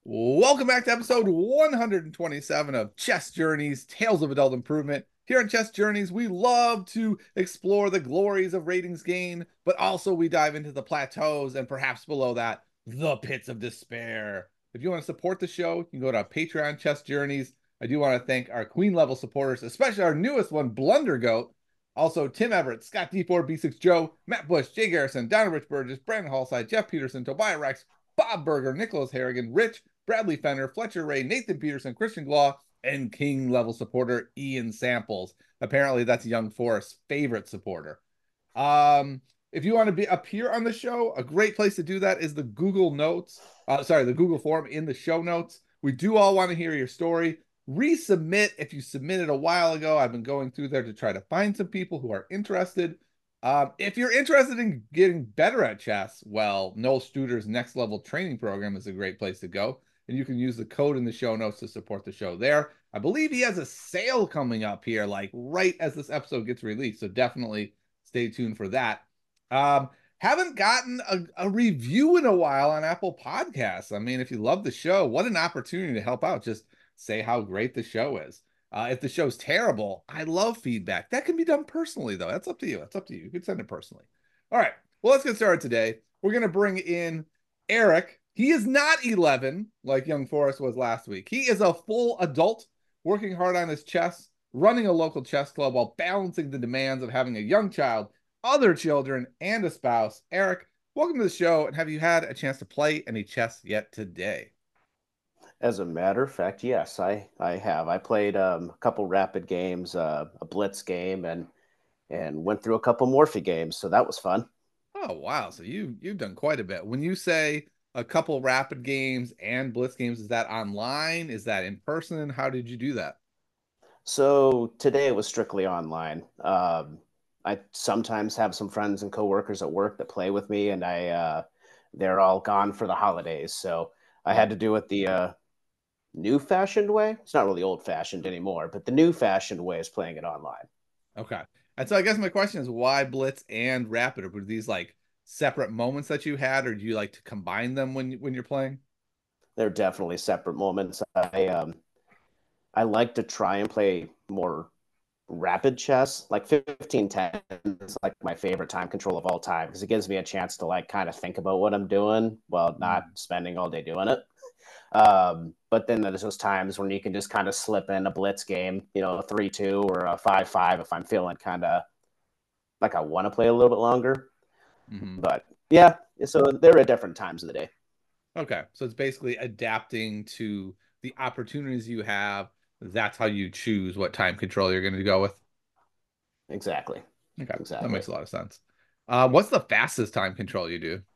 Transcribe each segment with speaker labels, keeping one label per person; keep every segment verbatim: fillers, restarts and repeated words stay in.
Speaker 1: Welcome back to episode one hundred twenty-seven of Chess Journeys, Tales of Adult Improvement. Here on Chess Journeys, we love to explore the glories of ratings gain, but also we dive into the plateaus and perhaps below that, the pits of despair. If you want to support the show, you can go to Patreon Chess Journeys. I do want to thank our Queen level supporters, especially our newest one, Blundergoat. Also, Tim Everett, Scott D four, B six Joe, Matt Bush, Jay Garrison, Donna Rich Burgess, Brandon Hallside, Jeff Peterson, Tobiah Rex, Bob Berger, Nicholas Harrigan, Rich, Bradley Fenner, Fletcher Ray, Nathan Peterson, Christian Glaw, and King level supporter Ian Samples. Apparently, that's Young Forest's favorite supporter. Um, if you want to be appear on the show, a great place to do that is the Google Notes. Uh, sorry, the Google form in the show notes. We do all want to hear your story. Resubmit if you submitted a while ago. I've been going through there to try to find some people who are interested. Um, if you're interested in getting better at chess, well, Noel Studer's Next Level Training Program is a great place to go. And you can use the code in the show notes to support the show there. I believe he has a sale coming up here, like right as this episode gets released. So definitely stay tuned for that. Um, haven't gotten a, a review in a while on Apple Podcasts. I mean, if you love the show, what an opportunity to help out. Just say how great the show is. Uh, if the show's terrible, I love feedback. That can be done personally, though. That's up to you. That's up to you. You can send it personally. All right. Well, let's get started today. We're going to bring in Eric. He is not eleven like Young Forest was last week. He is a full adult working hard on his chess, running a local chess club while balancing the demands of having a young child, other children, and a spouse. Eric, welcome to the show. And have you had a chance to play any chess yet today?
Speaker 2: As a matter of fact, yes, I I have. I played um, a couple rapid games, uh, a blitz game, and and went through a couple Morphe games, so that was fun.
Speaker 1: Oh, wow. So you you've done quite a bit. When you say a couple rapid games and blitz games, is that online? Is that in person? How did you do that?
Speaker 2: So today it was strictly online. Um, I sometimes have some friends and coworkers at work that play with me, and I uh, they're all gone for the holidays, so I
Speaker 1: Hmm.
Speaker 2: had to do it the uh, new-fashioned way. It's not really old-fashioned anymore, but the new-fashioned way is playing it online.
Speaker 1: Okay. And so I guess my question is why blitz and rapid? Were these like separate moments that you had, or do you like to combine them when when you're playing?
Speaker 2: They're definitely separate moments. I um, I like to try and play more rapid chess. Like fifteen ten is like my favorite time control of all time because it gives me a chance to like kind of think about what I'm doing while not
Speaker 1: Mm.
Speaker 2: spending all day doing it. Um, but then there's those times when you can just kind of slip in a blitz game, you know, a three two or a five five if I'm feeling kind of like I want to play a little bit longer.
Speaker 1: Hmm.
Speaker 2: But yeah, so they're at different times of the day.
Speaker 1: Okay. So it's basically adapting to the opportunities you have. That's how you choose what time control you're going to go with.
Speaker 2: Exactly.
Speaker 1: Okay. That
Speaker 2: Exactly.
Speaker 1: makes a lot of sense. Uh, what's the fastest time control you do?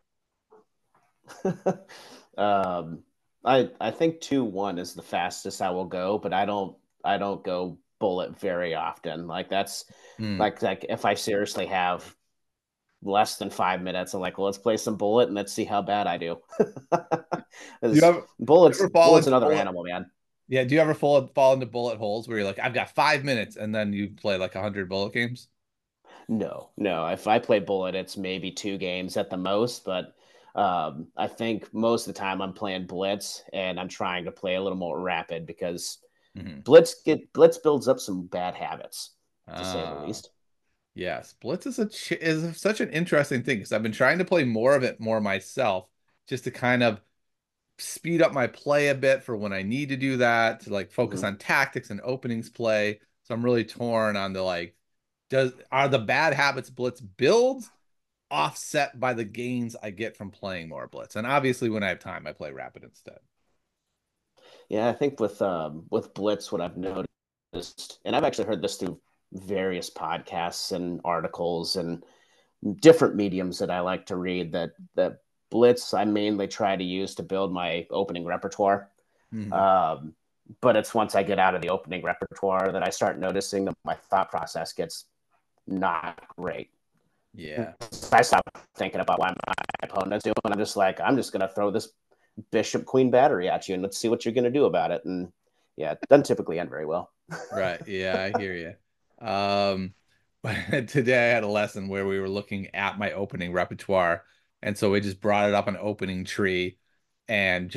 Speaker 2: um, I I think two one is the fastest I will go, but I don't I don't go bullet very often. Like that's
Speaker 1: Hmm.
Speaker 2: like like if I seriously have less than five minutes, I'm like, well, let's play some bullet and let's see how bad I do.
Speaker 1: Do you
Speaker 2: Because
Speaker 1: ever, you
Speaker 2: bullets
Speaker 1: ever fall
Speaker 2: bullets
Speaker 1: into
Speaker 2: another
Speaker 1: bullet?
Speaker 2: animal, man.
Speaker 1: Yeah, do you ever fall fall into bullet holes where you're like, I've got five minutes, and then you play like a hundred bullet games?
Speaker 2: No, no. If I play bullet, it's maybe two games at the most, but um, I think most of the time I'm playing blitz and I'm trying to play a little more rapid because
Speaker 1: Hmm.
Speaker 2: blitz get blitz builds up some bad habits, to say the
Speaker 1: Uh,
Speaker 2: least.
Speaker 1: yes, Blitz is a ch is such an interesting thing because I've been trying to play more of it more myself, just to kind of speed up my play a bit for when I need to do that, to like focus
Speaker 2: Mhm.
Speaker 1: on tactics and openings play. So I'm really torn on the like, does are the bad habits Blitz builds offset by the gains I get from playing more Blitz? And obviously, when I have time, I play Rapid instead.
Speaker 2: Yeah, I think with um, with blitz, what I've noticed, and I've actually heard this through various podcasts and articles and different mediums that I like to read. That that blitz I mainly try to use to build my opening repertoire.
Speaker 1: Mhm.
Speaker 2: Um, but it's once I get out of the opening repertoire that I start noticing that my thought process gets not great.
Speaker 1: Yeah.
Speaker 2: I stop thinking about what my opponent's doing. I'm just like, I'm just going to throw this bishop queen battery at you and let's see what you're going to do about it. And yeah, it doesn't typically end very well.
Speaker 1: Right. Yeah, I hear you. Um, today I had a lesson where we were looking at my opening repertoire, and so we just brought it up an opening tree and just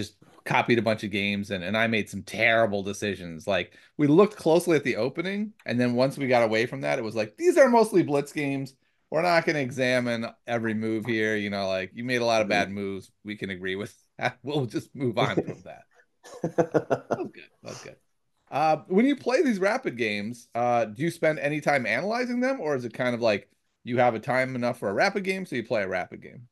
Speaker 1: copied a bunch of games and, and I made some terrible decisions. Like we looked closely at the opening, and then once we got away from that, it was like, these are mostly blitz games. We're not going to examine every move here. You know, like you made a lot of bad moves. We can agree with that. We'll just move on from that. That was good. That was good. Uh, when you play these rapid games, uh, do you spend any time analyzing them, or is it kind of like you have a time enough for a rapid game, so you play a rapid game?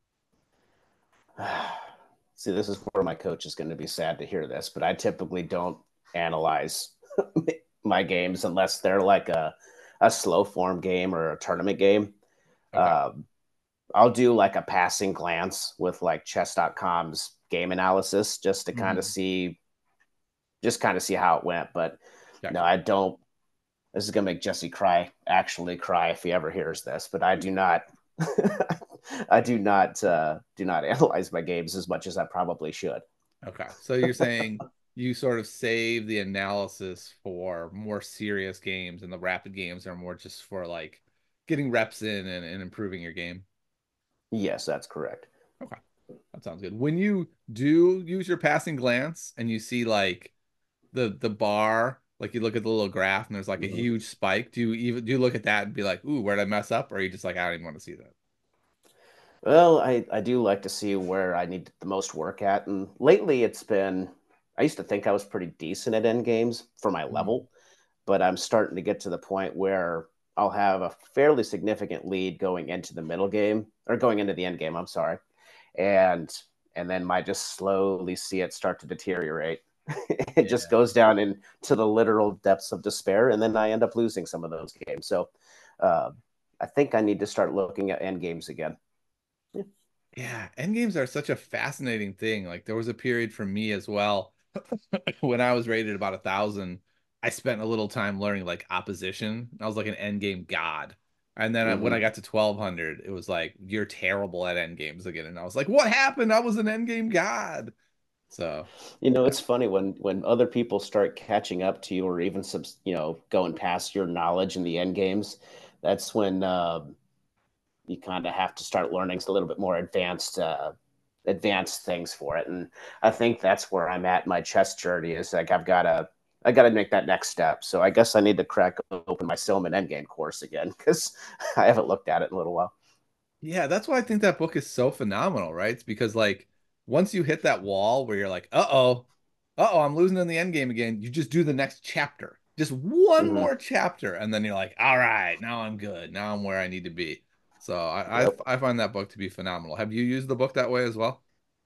Speaker 2: See, this is where my coach is going to be sad to hear this, but I typically don't analyze my games unless they're like a, a slow form game or a tournament game.
Speaker 1: Okay.
Speaker 2: Um, I'll do like a passing glance with like chess dot com's game analysis just to kind of
Speaker 1: Mhm.
Speaker 2: see, just kind of see how it went. But no,
Speaker 1: Gotcha.
Speaker 2: I don't. This is gonna make Jesse cry, actually cry if he ever hears this. But I do not, I do not, uh, do not analyze my games as much as I probably should.
Speaker 1: Okay. So you're saying you sort of save the analysis for more serious games, and the rapid games are more just for like getting reps in and, and improving your game.
Speaker 2: Yes, that's correct.
Speaker 1: Okay. That sounds good. When you do use your passing glance and you see like the the bar, like you look at the little graph and there's like a
Speaker 2: Mhm.
Speaker 1: huge spike, do you even do you look at that and be like, ooh, where'd I mess up? Or are you just like, I don't even want to see that?
Speaker 2: Well, I, I do like to see where I need the most work at. And lately it's been, I used to think I was pretty decent at end games for my
Speaker 1: Mhm.
Speaker 2: level, but I'm starting to get to the point where I'll have a fairly significant lead going into the middle game or going into the end game. I'm sorry. And, and then might just slowly see it start to deteriorate. It just
Speaker 1: Yeah.
Speaker 2: goes down into the literal depths of despair. And then I end up losing some of those games. So uh, I think I need to start looking at end games again.
Speaker 1: Yeah, end games are such a fascinating thing. Like there was a period for me as well when I was rated about a thousand. I spent a little time learning like opposition. I was like an end game god. And then I, when I
Speaker 2: Mm-hmm.
Speaker 1: got to twelve hundred, it was like, you're terrible at end games again. And I was like, what happened? I was an end game god. So,
Speaker 2: You know,
Speaker 1: yeah.
Speaker 2: it's funny when when other people start catching up to you, or even some, you know, going past your knowledge in the end games. That's when uh, you kind of have to start learning a little bit more advanced, uh, advanced things for it. And I think that's where I'm at in my chess journey. Is like I've got to, I got to make that next step. So I guess I need to crack open my Silman Endgame course again because I haven't looked at it in a little while.
Speaker 1: Yeah, that's why I think that book is so phenomenal, right? It's because like once you hit that wall where you're like, uh-oh, uh-oh, I'm losing in the end game again, you just do the next chapter. Just one
Speaker 2: Mm-hmm.
Speaker 1: more chapter, and then you're like, all right, now I'm good. Now I'm where I need to be. So I, I
Speaker 2: Yep.
Speaker 1: I find that book to be phenomenal. Have you used the book that way as well?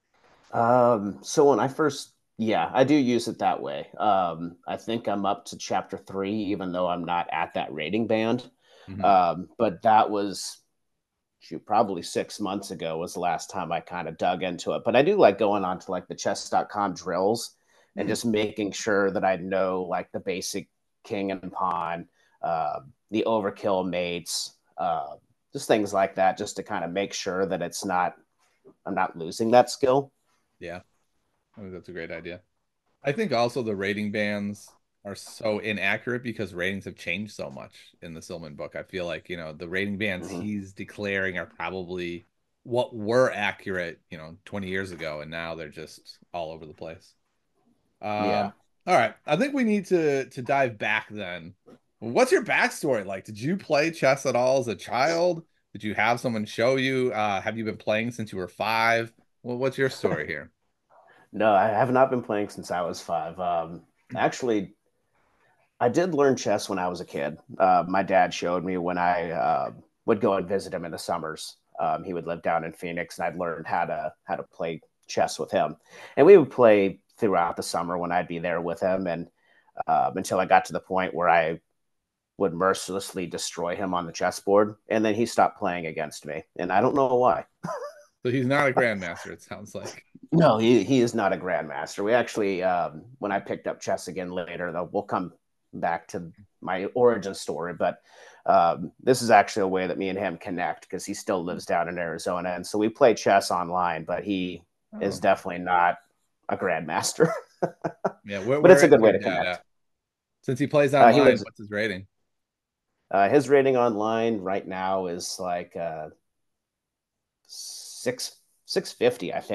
Speaker 2: Um, so when I first, yeah, I do use it that way. Um, I think I'm up to chapter three, even though I'm not at that rating band.
Speaker 1: Hmm.
Speaker 2: Um, but that was shoot, probably six months ago was the last time I kind of dug into it. But I do like going on to like the chess dot com drills and
Speaker 1: Hmm.
Speaker 2: just making sure that I know like the basic king and pawn, uh, the overkill mates, uh, just things like that, just to kind of make sure that it's not, I'm not losing that skill.
Speaker 1: Yeah, I think that's a great idea. I think also the rating bands are so inaccurate because ratings have changed so much in the Silman book. I feel like, you know, the rating bands
Speaker 2: Mm-hmm.
Speaker 1: he's declaring are probably what were accurate, you know, twenty years ago, and now they're just all over the place.
Speaker 2: Yeah.
Speaker 1: Um, all right. I think we need to to dive back then. What's your backstory like? Did you play chess at all as a child? Did you have someone show you? Uh, have you been playing since you were five? Well, what's your story here?
Speaker 2: No, I have not been playing since I was five. Um, actually, I did learn chess when I was a kid. Uh, my dad showed me when I uh, would go and visit him in the summers. Um, he would live down in Phoenix, and I'd learned how to how to play chess with him. And we would play throughout the summer when I'd be there with him, and um, until I got to the point where I would mercilessly destroy him on the chessboard, and then he stopped playing against me, and I don't know why.
Speaker 1: So he's not a grandmaster, it sounds like.
Speaker 2: No, he, he is not a grandmaster. We actually, um, when I picked up chess again later, though, we'll come back to my origin story. But um, this is actually a way that me and him connect because he still lives down in Arizona, and so we play chess online. But he is
Speaker 1: Oh,
Speaker 2: definitely not a grandmaster.
Speaker 1: yeah. Where
Speaker 2: But it's
Speaker 1: where
Speaker 2: a
Speaker 1: is
Speaker 2: good way
Speaker 1: your
Speaker 2: to
Speaker 1: dad
Speaker 2: connect.
Speaker 1: at? Since he plays
Speaker 2: Uh, he
Speaker 1: online,
Speaker 2: lives.
Speaker 1: what's his rating?
Speaker 2: Uh, his rating online right now is like uh, six six fifty, I think.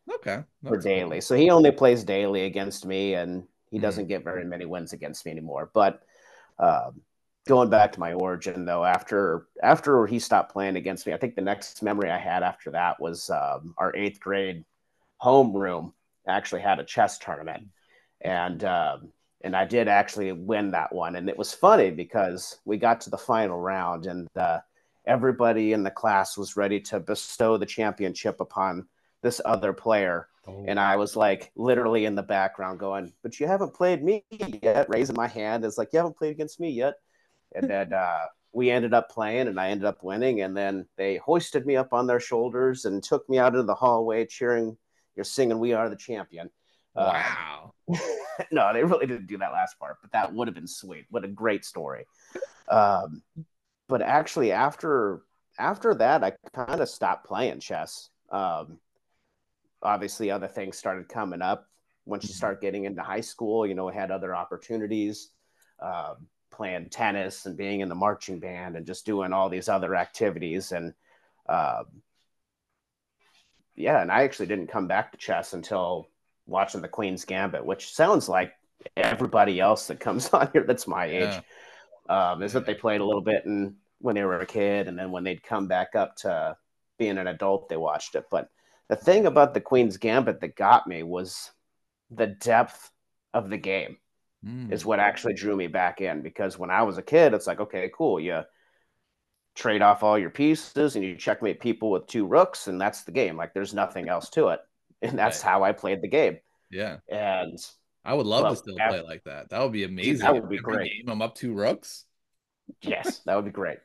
Speaker 1: Okay,
Speaker 2: for
Speaker 1: that's cool.
Speaker 2: daily. So he only plays daily against me, and he
Speaker 1: Mm.
Speaker 2: doesn't get very many wins against me anymore. But um, going back to my origin, though, after after he stopped playing against me, I think the next memory I had after that was um, our eighth grade homeroom actually had a chess tournament, and um, and I did actually win that one, and it was funny because we got to the final round, and uh, everybody in the class was ready to bestow the championship upon this other player. And
Speaker 1: Oh,
Speaker 2: I was like literally in the background going, but you haven't played me yet, raising my hand. It's like, you haven't played against me yet. And then uh, we ended up playing and I ended up winning. And then they hoisted me up on their shoulders and took me out into the hallway cheering, you're singing, We Are the Champion. Um,
Speaker 1: wow.
Speaker 2: no, they really didn't do that last part, but that would have been sweet. What a great story. Um, but actually, after after that, I kind of stopped playing chess. Um, obviously, other things started coming up. Once you
Speaker 1: Mhm.
Speaker 2: start getting into high school, you know, I had other opportunities, um, playing tennis and being in the marching band and just doing all these other activities. And um, yeah, and I actually didn't come back to chess until watching the Queen's Gambit, which sounds like everybody else that comes on here that's my
Speaker 1: Yeah.
Speaker 2: age. Um, is that they
Speaker 1: Yeah.
Speaker 2: played a little bit and when they were a kid, and then when they'd come back up to being an adult, they watched it. But the thing about the Queen's Gambit that got me was the depth of the game is
Speaker 1: Mm.
Speaker 2: what actually drew me back in. Because when I was a kid, it's like, okay, cool, you trade off all your pieces and you checkmate people with two rooks, and that's the game. Like there's nothing else to it, and that's
Speaker 1: Right.
Speaker 2: how I played the game.
Speaker 1: Yeah.
Speaker 2: And
Speaker 1: I would love to
Speaker 2: but
Speaker 1: still play
Speaker 2: after,
Speaker 1: like that. That would be
Speaker 2: dude,
Speaker 1: amazing.
Speaker 2: that
Speaker 1: If
Speaker 2: would be
Speaker 1: every
Speaker 2: great.
Speaker 1: game I'm up two rooks.
Speaker 2: Yes, that would be great.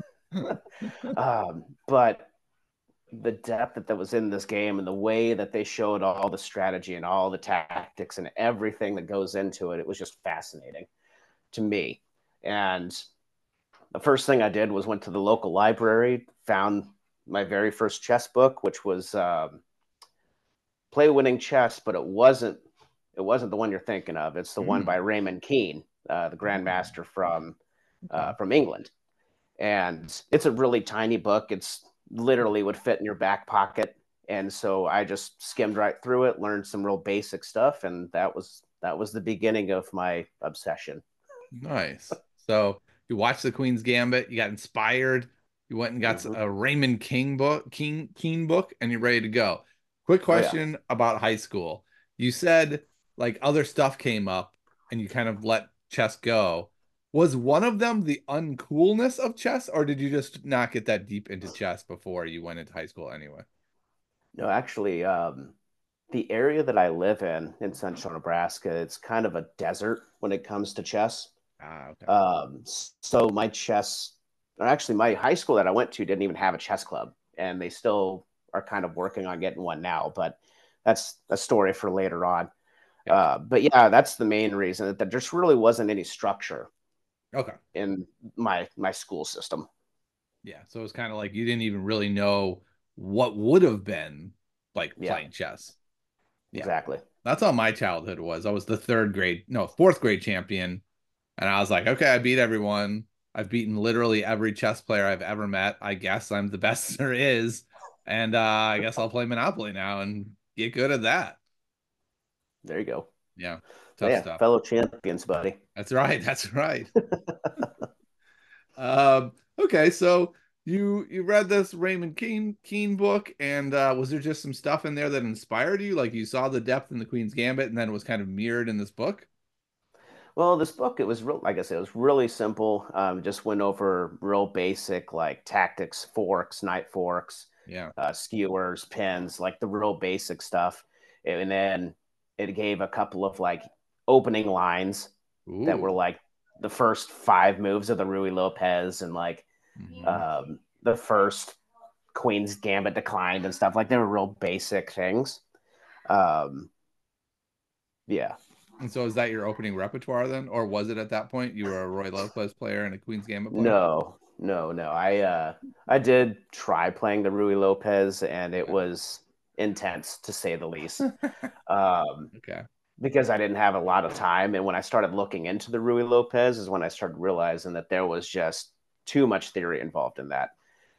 Speaker 2: um, but the depth that, that was in this game and the way that they showed all the strategy and all the tactics and everything that goes into it, it was just fascinating to me. And the first thing I did was went to the local library, found my very first chess book, which was um, Play Winning Chess, but it wasn't it wasn't the one you're thinking of. It's the one by
Speaker 1: Mm.
Speaker 2: Raymond Keane, uh, the
Speaker 1: Mm.
Speaker 2: Grandmaster from uh,
Speaker 1: Okay.
Speaker 2: from England. And it's a really tiny book. It's literally would fit in your back pocket. And so I just skimmed right through it, learned some real basic stuff, and that was that was the beginning of my obsession.
Speaker 1: Nice. So you watched the Queen's Gambit, you got inspired, you went and got
Speaker 2: Mm-hmm.
Speaker 1: a Raymond King book, King Keen book, and you're ready to go. Quick
Speaker 2: Oh yeah.
Speaker 1: question about high school. You said like other stuff came up and you kind of let chess go. Was one of them the uncoolness of chess, or did you just not get that deep into chess before you went into high school anyway?
Speaker 2: No, actually, um, the area that I live in in central Nebraska, it's kind of a desert when it comes to chess.
Speaker 1: Ah, okay.
Speaker 2: Um, so my chess, or actually my high school that I went to didn't even have a chess club, and they still are kind of working on getting one now. But that's a story for later on.
Speaker 1: Gotcha.
Speaker 2: Uh, but yeah, that's the main reason that there just really wasn't any structure
Speaker 1: Okay.
Speaker 2: in my my school system.
Speaker 1: Yeah. So it was kind of like you didn't even really know what would have been like
Speaker 2: Yeah,
Speaker 1: playing chess. Yeah.
Speaker 2: exactly.
Speaker 1: That's how my childhood was. I was the third grade, no, fourth grade champion. And I was like, okay, I beat everyone. I've beaten literally every chess player I've ever met. I guess I'm the best there is. And uh, I guess I'll play Monopoly now and get good at that.
Speaker 2: There you go.
Speaker 1: Yeah.
Speaker 2: Well,
Speaker 1: Tough
Speaker 2: yeah,
Speaker 1: stuff.
Speaker 2: fellow champions, buddy.
Speaker 1: That's right. That's right. Um, okay, so you you read this Raymond Keene Keene book, and uh, was there just some stuff in there that inspired you? Like you saw the depth in the Queen's Gambit, and then it was kind of mirrored in this book?
Speaker 2: Well, this book, it was real, like I said, it was really simple. Um, just went over real basic like tactics, forks, knight forks,
Speaker 1: Yeah.
Speaker 2: uh, skewers, pins, like the real basic stuff. And then it gave a couple of like opening lines that were
Speaker 1: Ooh.
Speaker 2: like the first five moves of the Rui Lopez and like
Speaker 1: Hmm.
Speaker 2: um, the first Queen's Gambit declined and stuff. Like they were real basic things. Um, yeah.
Speaker 1: And so is that your opening repertoire then? Or was it at that point you were a Roy Lopez player and a Queen's Gambit player?
Speaker 2: No, no, no. I uh I did try playing the Rui Lopez and it
Speaker 1: Yeah.
Speaker 2: was intense to say the least. Um
Speaker 1: Okay.
Speaker 2: because I didn't have a lot of time and when I started looking into the Rui Lopez is when I started realizing that there was just too much theory involved in that.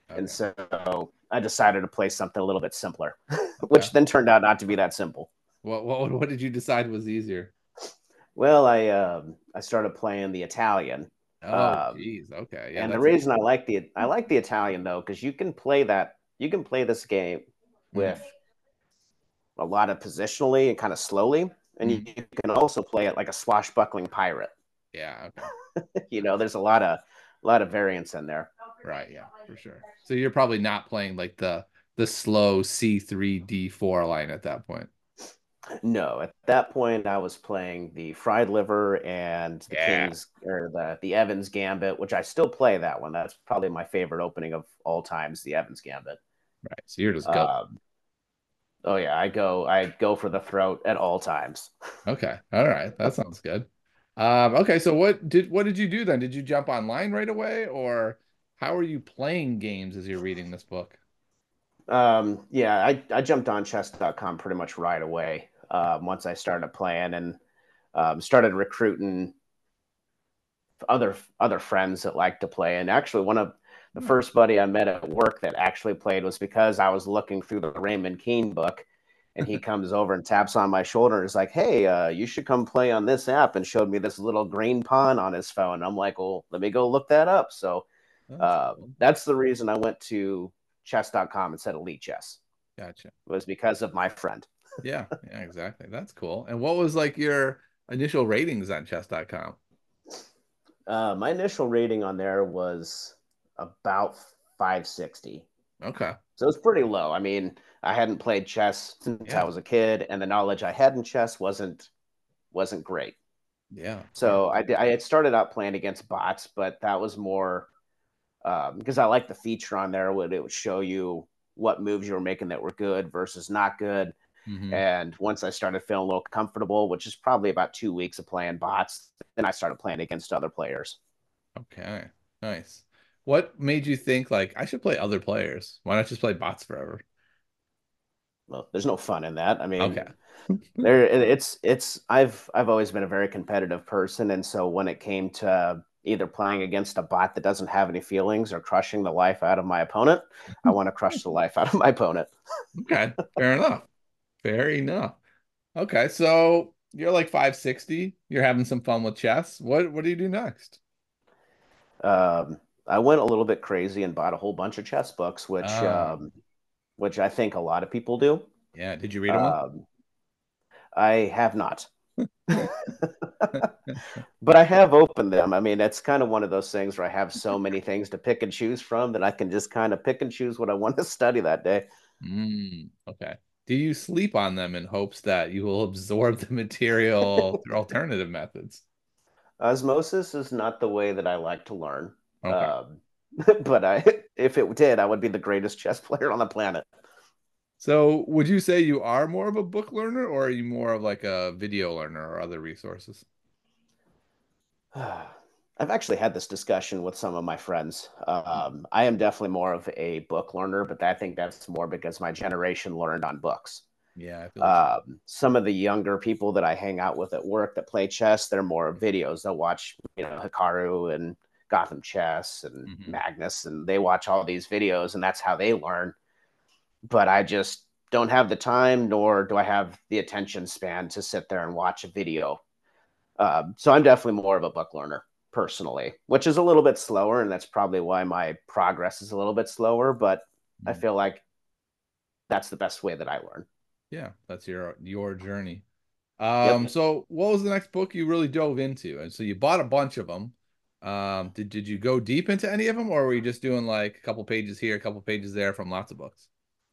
Speaker 2: And
Speaker 1: Okay.
Speaker 2: so I decided to play something a little bit simpler,
Speaker 1: Okay.
Speaker 2: which then turned out not to be that simple.
Speaker 1: What what what did you decide was easier?
Speaker 2: Well, I um, I started playing the Italian,
Speaker 1: Oh,
Speaker 2: um,
Speaker 1: geez. Okay. Yeah,
Speaker 2: and the
Speaker 1: that's a
Speaker 2: reason I like the I like the Italian though, because you can play that you can play this game with
Speaker 1: mhm,
Speaker 2: a lot of positionally and kind of slowly, and you,
Speaker 1: mhm.
Speaker 2: you can also play it like a swashbuckling pirate.
Speaker 1: Yeah, okay.
Speaker 2: You know, there's a lot of a lot of variance in there.
Speaker 1: Right, yeah, for sure. So you're probably not playing like the the slow C three D four line at that point.
Speaker 2: No, at that point I was playing the fried liver and the
Speaker 1: Yeah.
Speaker 2: King's or the the Evans Gambit, which I still play that one. That's probably my favorite opening of all times, the Evans Gambit.
Speaker 1: Right. So you're just go.
Speaker 2: Um, oh yeah, I go I go for the throat at all times.
Speaker 1: Okay. All right. That sounds good. Um, okay, so what did what did you do then? Did you jump online right away, or how are you playing games as you're reading this book?
Speaker 2: Um, yeah, I, I jumped on chess dot com pretty much right away um, once I started playing and um, started recruiting other other friends that like to play. And actually, one of the
Speaker 1: Hmm.
Speaker 2: first buddy I met at work that actually played was because I was looking through the Raymond Keene book, and he comes over and taps on my shoulder and is like, "Hey, uh, you should come play on this app," and showed me this little green pawn on his phone. I'm like, "Well, let me go look that up." So
Speaker 1: That's
Speaker 2: uh,
Speaker 1: cool.
Speaker 2: that's the reason I went to chess dot com instead of Elite Chess
Speaker 1: Gotcha.
Speaker 2: was because of my friend.
Speaker 1: Yeah, yeah, exactly. That's cool. And what was like your initial ratings on chess dot com?
Speaker 2: Uh, my initial rating on there was about five sixty.
Speaker 1: Okay.
Speaker 2: So it's pretty low. I mean, I hadn't played chess since I
Speaker 1: Yeah.
Speaker 2: was a kid, and the knowledge I had in chess wasn't wasn't great.
Speaker 1: Yeah. Yeah.
Speaker 2: So I I had started out playing against bots, but that was more um, because I like the feature on there would it would show you what moves you were making that were good versus not good.
Speaker 1: Hmm.
Speaker 2: And once I started feeling a little comfortable, which is probably about two weeks of playing bots, then I started playing against other players.
Speaker 1: Okay. Nice. What made you think like I should play other players? Why not just play bots forever?
Speaker 2: Well, there's no fun in that. I mean,
Speaker 1: Okay.
Speaker 2: there it's it's I've I've always been a very competitive person, and so when it came to either playing against a bot that doesn't have any feelings or crushing the life out of my opponent, I want to crush the life out of my opponent.
Speaker 1: Okay. Fair enough. Fair enough. Okay. So you're like five sixty. You're having some fun with chess. What what do you do next?
Speaker 2: Um, I went a little bit crazy and bought a whole bunch of chess books, which
Speaker 1: Oh,
Speaker 2: um, which I think a lot of people do.
Speaker 1: yeah. Did you read them all?
Speaker 2: Um, I have not. But I have opened them. I mean, it's kind of one of those things where I have so many things to pick and choose from that I can just kind of pick and choose what I want to study that day.
Speaker 1: Mm, okay. Do you sleep on them in hopes that you will absorb the material through alternative methods?
Speaker 2: Osmosis is not the way that I like to learn.
Speaker 1: Okay.
Speaker 2: Um, but I, if it did, I would be the greatest chess player on the planet.
Speaker 1: So would you say you are more of a book learner or are you more of like a video learner or other resources?
Speaker 2: I've actually had this discussion with some of my friends. Um, I am definitely more of a book learner, but I think that's more because my generation learned on books.
Speaker 1: Yeah, I feel the same.
Speaker 2: Um, some of the younger people that I hang out with at work that play chess, they're more videos. They'll watch, you know, Hikaru and Gotham Chess and
Speaker 1: Hmm.
Speaker 2: Magnus, and they watch all these videos, and that's how they learn. But I just don't have the time, nor do I have the attention span to sit there and watch a video. Um, so I'm definitely more of a book learner personally, which is a little bit slower, and that's probably why my progress is a little bit slower. But I feel like that's the best way that I learn.
Speaker 1: Yeah, that's your your journey.
Speaker 2: Yep.
Speaker 1: Um, so what was the next book you really dove into? And so you bought a bunch of them. Um, did did you go deep into any of them, or were you just doing like a couple pages here, a couple pages there from lots of books?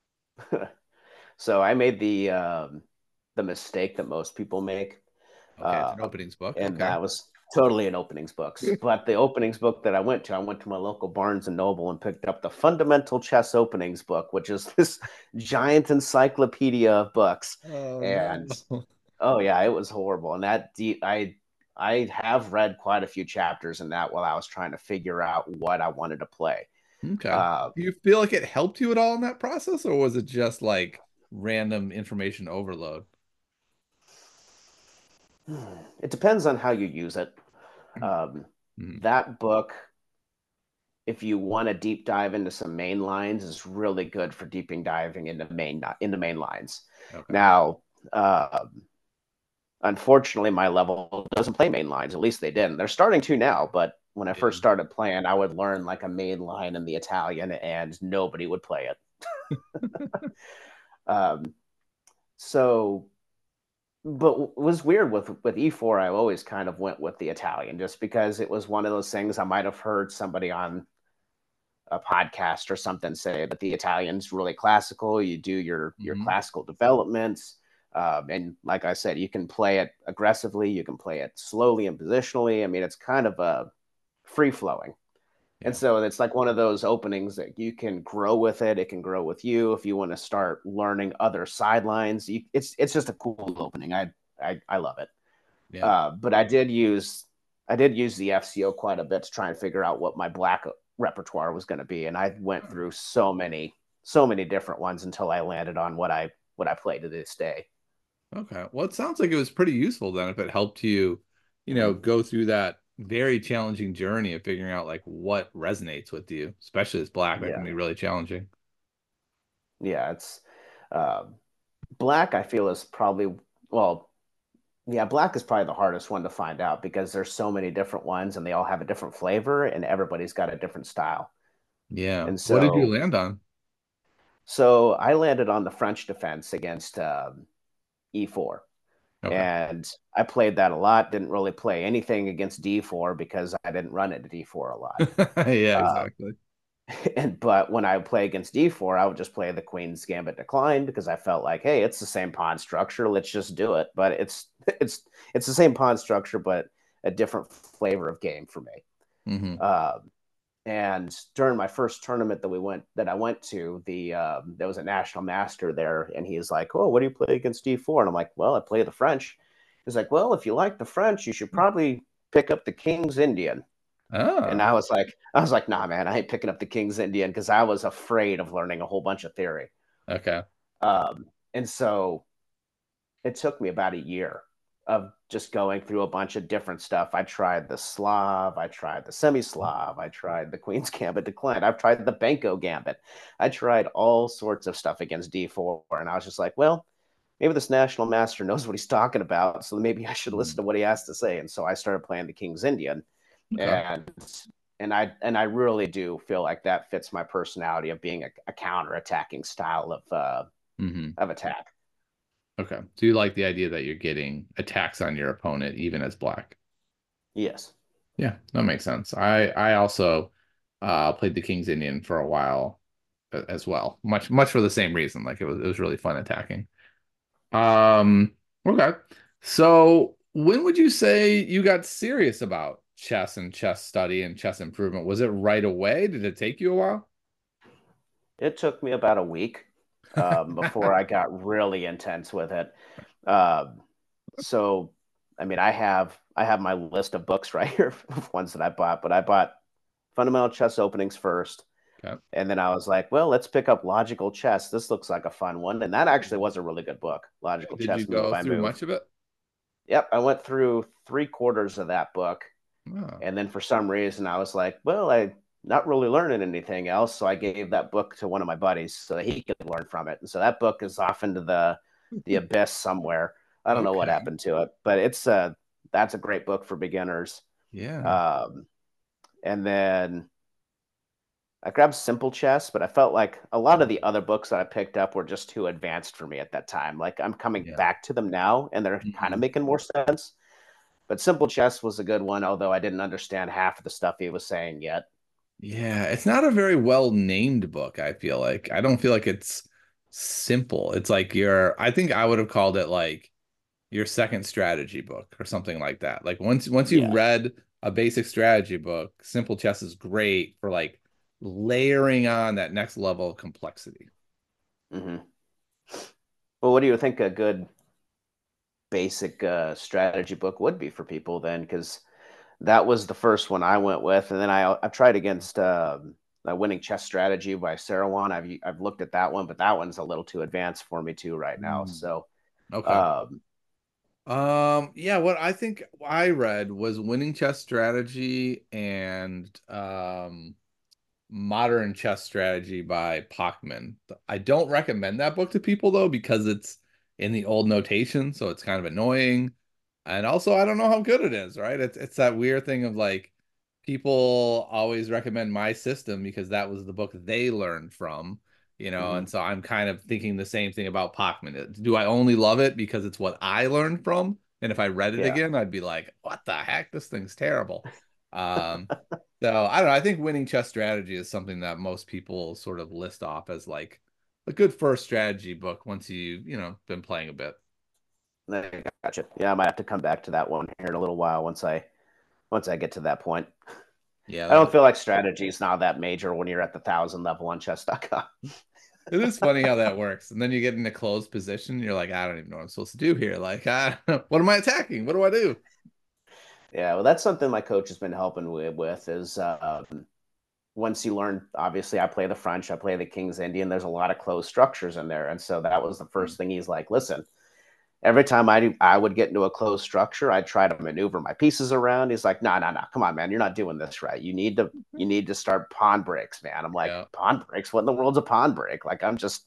Speaker 2: So I made the um, the mistake that most people make,
Speaker 1: Okay, it's
Speaker 2: uh,
Speaker 1: an openings book.
Speaker 2: and
Speaker 1: Okay.
Speaker 2: that was totally an openings books. But the openings book that I went to, I went to my local Barnes and Noble and picked up the Fundamental Chess Openings book, which is this giant encyclopedia of books.
Speaker 1: Oh
Speaker 2: And
Speaker 1: no.
Speaker 2: oh yeah, it was horrible. And that deep, I I have read quite a few chapters in that while I was trying to figure out what I wanted to play.
Speaker 1: Okay.
Speaker 2: Uh,
Speaker 1: Do you feel like it helped you at all in that process, or was it just like random information overload?
Speaker 2: it depends on how you use it. Um,
Speaker 1: Mhm.
Speaker 2: that book if you want to deep dive into some main lines, is really good for deeping diving into main into main lines.
Speaker 1: Okay.
Speaker 2: Now, uh, unfortunately, my level doesn't play main lines. At least they didn't. They're starting to now, but when I
Speaker 1: Yeah.
Speaker 2: first started playing, I would learn like a main line in the Italian, and nobody would play it. Um, so, but it was weird with with E four. I always kind of went with the Italian just because it was one of those things I might have heard somebody on a podcast or something say that the Italian's really classical. You do your your
Speaker 1: Hmm.
Speaker 2: classical developments, um, and like I said, you can play it aggressively, you can play it slowly and positionally. I mean, it's kind of a free flowing. And
Speaker 1: Yeah.
Speaker 2: so it's like one of those openings that you can grow with it. It can grow with you if you want to start learning other sidelines. You, it's it's just a cool opening. I I, I love it.
Speaker 1: Yeah.
Speaker 2: Uh, but I did use I did use the F C O quite a bit to try and figure out what my black repertoire was going to be, and I went through so many so many different ones until I landed on what I what I play to this day.
Speaker 1: Okay. Well, it sounds like it was pretty useful then if it helped you, you know,
Speaker 2: Mm-hmm.
Speaker 1: go through that very challenging journey of figuring out like what resonates with you, especially as black. That can
Speaker 2: Yeah,
Speaker 1: be really challenging.
Speaker 2: yeah, it's uh, black. I feel is probably well, yeah, black is probably the hardest one to find out because there's so many different ones and they all have a different flavor and everybody's got a different style.
Speaker 1: Yeah.
Speaker 2: And
Speaker 1: What did you
Speaker 2: so,
Speaker 1: land on?
Speaker 2: so I landed on the French defense against um, E four.
Speaker 1: Okay.
Speaker 2: And I played that a lot. Didn't really play anything against D four because I didn't run into D four a lot.
Speaker 1: Yeah,
Speaker 2: Uh,
Speaker 1: exactly.
Speaker 2: and but when I play against D four, I would just play the Queen's Gambit Decline because I felt like, hey, it's the same pawn structure. Let's just do it. But it's it's it's the same pawn structure, but a different flavor of game for me.
Speaker 1: Hmm.
Speaker 2: Uh, and during my first tournament that we went that I went to, the um, there was a national master there, and he's like, "Oh, what do you play against D four?" And I'm like, "Well, I play the French." He's like, "Well, if you like the French, you should probably pick up the King's Indian." And
Speaker 1: Oh,
Speaker 2: I was like, I was like, "Nah, man, I ain't picking up the King's Indian because I was afraid of learning a whole bunch of theory."
Speaker 1: okay.
Speaker 2: Um, and so it took me about a year of just going through a bunch of different stuff. I tried the Slav, I tried the semi-Slav, I tried the Queen's Gambit Decline, I've tried the Benko Gambit. I tried all sorts of stuff against D four, and I was just like, well, maybe this national master knows what he's talking about, so maybe I should listen
Speaker 1: Mhm.
Speaker 2: to what he has to say. And so I started playing the King's Indian,
Speaker 1: Okay.
Speaker 2: and and I and I really do feel like that fits my personality of being a, a counter-attacking style of uh,
Speaker 1: Hmm.
Speaker 2: of attack.
Speaker 1: Okay. So you like the idea that you're getting attacks on your opponent even as black.
Speaker 2: Yes.
Speaker 1: Yeah, that makes sense. I I also uh played the King's Indian for a while a- as well. Much much for the same reason. Like it was it was really fun attacking. Um, okay. So when would you say you got serious about chess and chess study and chess improvement? Was it right away? Did it take you a while?
Speaker 2: It took me about a week um, before I got really intense with it. Um, so, I mean, I have I have my list of books right here of ones that I bought, but I bought Fundamental Chess Openings first,
Speaker 1: Okay.
Speaker 2: and then I was like, well, let's pick up Logical Chess. This looks like a fun one, and that actually was a really good book, Logical
Speaker 1: Did you
Speaker 2: Chess Move
Speaker 1: go
Speaker 2: by
Speaker 1: through
Speaker 2: Move.
Speaker 1: much of it?
Speaker 2: Yep, I went through three quarters of that book.
Speaker 1: Oh,
Speaker 2: And then for some reason, I was like, well, I not really learning anything else. So I gave that book to one of my buddies so that he could learn from it. And so that book is off into the the abyss somewhere. I don't know what
Speaker 1: okay.
Speaker 2: happened to it, but it's a that's a great book for beginners.
Speaker 1: Yeah.
Speaker 2: Um, and then I grabbed Simple Chess, but I felt like a lot of the other books that I picked up were just too advanced for me at that time. Like I'm coming
Speaker 1: Yeah.
Speaker 2: back to them now, and they're kind of
Speaker 1: Mhm.
Speaker 2: making more sense. But Simple Chess was a good one, although I didn't understand half of the stuff he was saying yet.
Speaker 1: Yeah, it's not a very well named book, I feel like. I don't feel like it's simple. It's like your, I think I would have called it like your second strategy book or something like that. Like once once you've
Speaker 2: Yeah.
Speaker 1: read a basic strategy book, Simple Chess is great for like layering on that next level of complexity.
Speaker 2: hmm Well, what do you think a good basic uh, strategy book would be for people then? Because that was the first one I went with, and then I I tried against um, uh, Winning Chess Strategy by Sarawan. I've I've looked at that one, but that one's a little too advanced for me too right now.
Speaker 1: Mm.
Speaker 2: So,
Speaker 1: Okay.
Speaker 2: um,
Speaker 1: Um, yeah, what I think I read was Winning Chess Strategy and um Modern Chess Strategy by Pachman. I don't recommend that book to people though because it's in the old notation, so it's kind of annoying. And also, I don't know how good it is, right? It's it's that weird thing of like people always recommend my system because that was the book they learned from, you know,
Speaker 2: Mm-hmm.
Speaker 1: and so I'm kind of thinking the same thing about Pachman. Do I only love it because it's what I learned from? And if I read it
Speaker 2: Yeah.
Speaker 1: again, I'd be like, what the heck? This thing's terrible. Um, so I don't know. I think winning chess strategy is something that most people sort of list off as like a good first strategy book once you, you know, been playing a bit.
Speaker 2: I gotcha. Yeah, I might have to come back to that one here in a little while once I once I get to that point.
Speaker 1: Yeah,
Speaker 2: I don't
Speaker 1: that,
Speaker 2: feel like strategy is not that major when you're at the thousand level on chess dot com.
Speaker 1: it is funny how that works. And then you get in a closed position, you're like, I don't even know what I'm supposed to do here. Like, I, what am I attacking? What do I do?
Speaker 2: Yeah, well, that's something my coach has been helping me with is um, once you learn, obviously, I play the French, I play the King's Indian. There's a lot of closed structures in there, and so that was the
Speaker 1: Hmm.
Speaker 2: first thing he's like, listen. Every time I I would get into a closed structure, I'd try to maneuver my pieces around. He's like, no, no, no, come on, man, you're not doing this right. You need to you need to start pawn breaks, man. I'm like,
Speaker 1: Yeah.
Speaker 2: pawn breaks? What in the world's a pawn break? Like I'm just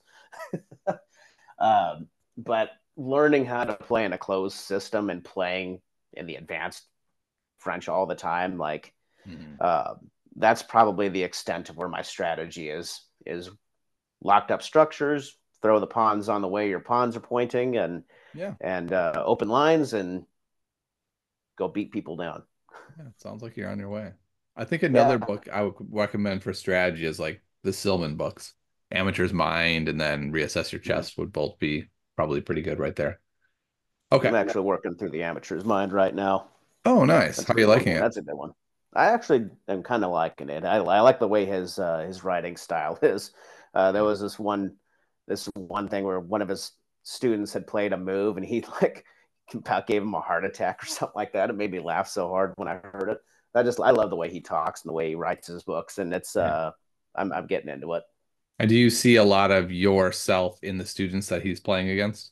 Speaker 2: um, but learning how to play in a closed system and playing in the advanced French all the time, like
Speaker 1: Mhm.
Speaker 2: uh, that's probably the extent of where my strategy is is locked up structures, throw the pawns on the way your pawns are pointing, and
Speaker 1: Yeah.
Speaker 2: and uh, open lines and go beat people down.
Speaker 1: Yeah. It sounds like you're on your way. I think another
Speaker 2: Yeah,
Speaker 1: book I would recommend for strategy is like the Silman books. Amateur's Mind and then Reassess Your
Speaker 2: mm-hmm.
Speaker 1: Chest would both be probably pretty good right there. Okay.
Speaker 2: I'm actually working through the amateur's mind right now.
Speaker 1: Oh, nice.
Speaker 2: That's
Speaker 1: How
Speaker 2: a
Speaker 1: are you
Speaker 2: good one.
Speaker 1: liking it?
Speaker 2: That's a good one. I actually am kind of liking it. I, I like the way his uh, his writing style is. Uh, there
Speaker 1: Yeah.
Speaker 2: was this one this one thing where one of his students had played a move and he like about gave him a heart attack or something like that. It made me laugh so hard when I heard it. I just I love the way he talks and the way he writes his books, and it's
Speaker 1: Yeah.
Speaker 2: uh I'm I'm getting into it.
Speaker 1: And do you see a lot of yourself in the students that he's playing against?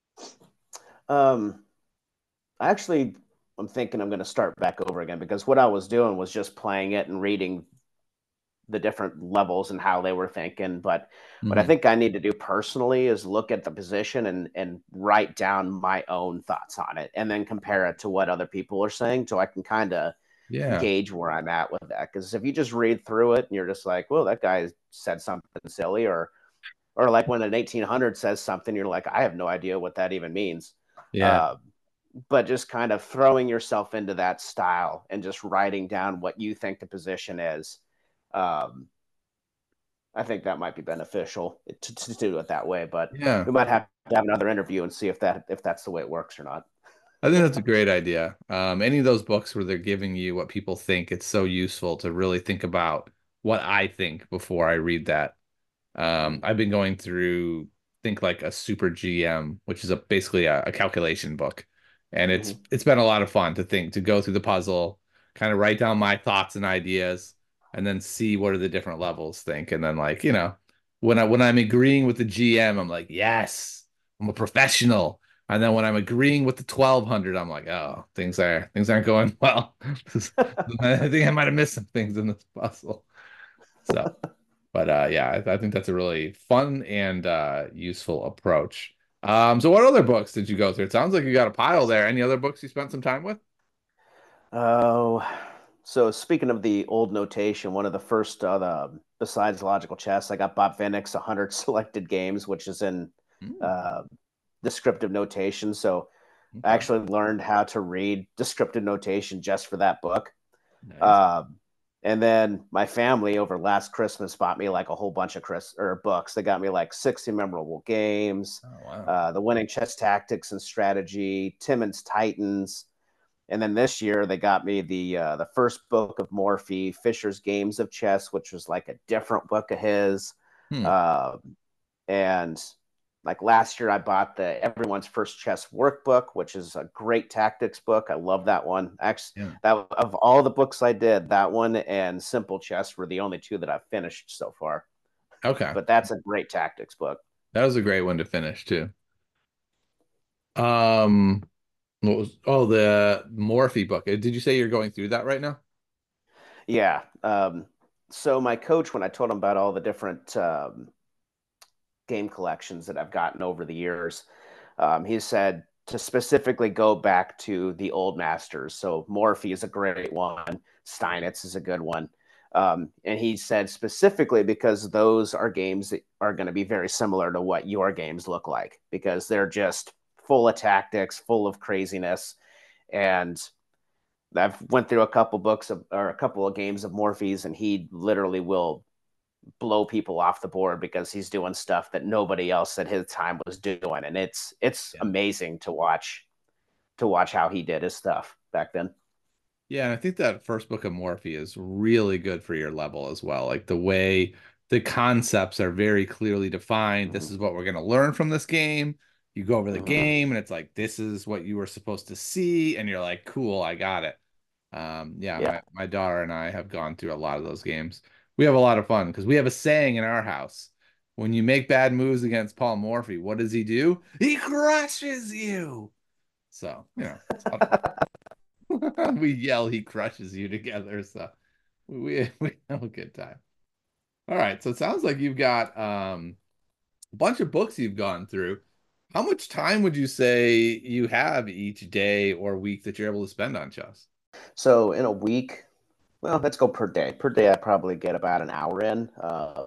Speaker 2: Um, actually, I'm thinking I'm going to start back over again because what I was doing was just playing it and reading the different levels and how they were thinking. But what I
Speaker 1: Hmm.
Speaker 2: think I need to do personally is look at the position and and write down my own thoughts on it, and then compare it to what other people are saying, so I can kind of
Speaker 1: Yeah.
Speaker 2: gauge where I'm at with that. Because if you just read through it and you're just like, well, that guy said something silly, or or like when an eighteen hundred says something, you're like, I have no idea what that even means.
Speaker 1: Yeah.
Speaker 2: Uh, but just kind of throwing yourself into that style and just writing down what you think the position is. Um, I think that might be beneficial to, to do it that way, but
Speaker 1: Yeah.
Speaker 2: we might have to have another interview and see if that if that's the way it works or not.
Speaker 1: I think that's a great idea. Um, any of those books where they're giving you what people think, it's so useful to really think about what I think before I read that. Um,
Speaker 2: Mm-hmm.
Speaker 1: I've been going through think like a Super G M, which is a basically a, a calculation book, and it's
Speaker 2: Mm-hmm.
Speaker 1: it's been a lot of fun to think to go through the puzzle, kind of write down my thoughts and ideas, and then see what are the different levels think, and then like you know when I when I'm agreeing with the G M, I'm like yes, I'm a professional, and then when I'm agreeing with the twelve hundred, I'm like oh things are things aren't going well. I think I might have missed some things in this puzzle. So. But uh, yeah, I, I think that's a really fun and uh, useful approach. Um, so what other books did you go through? It sounds like you got a pile there. Any other books you spent some time with?
Speaker 2: Oh, so speaking of the old notation, one of the first, uh, the, besides logical chess, I got Bob Vinnick's one hundred Selected Games, which is in
Speaker 1: Hmm,
Speaker 2: uh, descriptive notation. So I
Speaker 1: okay,
Speaker 2: actually learned how to read descriptive notation just for that book.
Speaker 1: nice.
Speaker 2: Um, and then my family over last Christmas bought me like a whole bunch of Chris or books. They got me like sixty memorable games,
Speaker 1: Oh wow.
Speaker 2: uh, the winning chess tactics and strategy, Timmons Titans, and then this year they got me the uh, the first book of Morphy, Fisher's Games of Chess, which was like a different book of his.
Speaker 1: Hmm.
Speaker 2: Uh, and like last year, I bought the Everyone's First Chess Workbook, which is a great tactics book. I love that one. Actually,
Speaker 1: Yeah.
Speaker 2: that of all the books I did, that one and Simple Chess were the only two that I've finished so far.
Speaker 1: Okay.
Speaker 2: But that's a great tactics book.
Speaker 1: That was a great one to finish too. Um, what was oh the Morphe book. Uh, Did you say you're going through that right now?
Speaker 2: Yeah. Um, So my coach, when I told him about all the different um, game collections that I've gotten over the years, um, he said to specifically go back to the old masters. So Morphe is a great one. Steinitz is a good one. Um, and he said specifically because those are games that are going to be very similar to what your games look like because they're just full of tactics, full of craziness. And I've went through a couple books of, or a couple of games of Morphe's, and he literally will blow people off the board because he's doing stuff that nobody else at his time was doing, and it's it's
Speaker 1: Yeah.
Speaker 2: amazing to watch to watch how he did his stuff back then.
Speaker 1: Yeah, and I think that first book of Morphe is really good for your level as well. Like the way the concepts are very clearly defined. This is what we're going to learn from this game. You go over the
Speaker 2: Mm-hmm.
Speaker 1: game and it's like this is what you were supposed to see and you're like, "Cool, I got it." Um, yeah,
Speaker 2: Yeah.
Speaker 1: my my daughter and I have gone through a lot of those games. We have a lot of fun because we have a saying in our house. When you make bad moves against Paul Morphy, what does he do? He crushes you. So, you know, it's a lot of fun. We yell he crushes you together, so we we have a good time. All right, so it sounds like you've got um a bunch of books you've gone through. How much time would you say you have each day or week that you're able to spend on chess?
Speaker 2: So in a week, well, let's go per day. Per day, I probably get about an hour in, uh,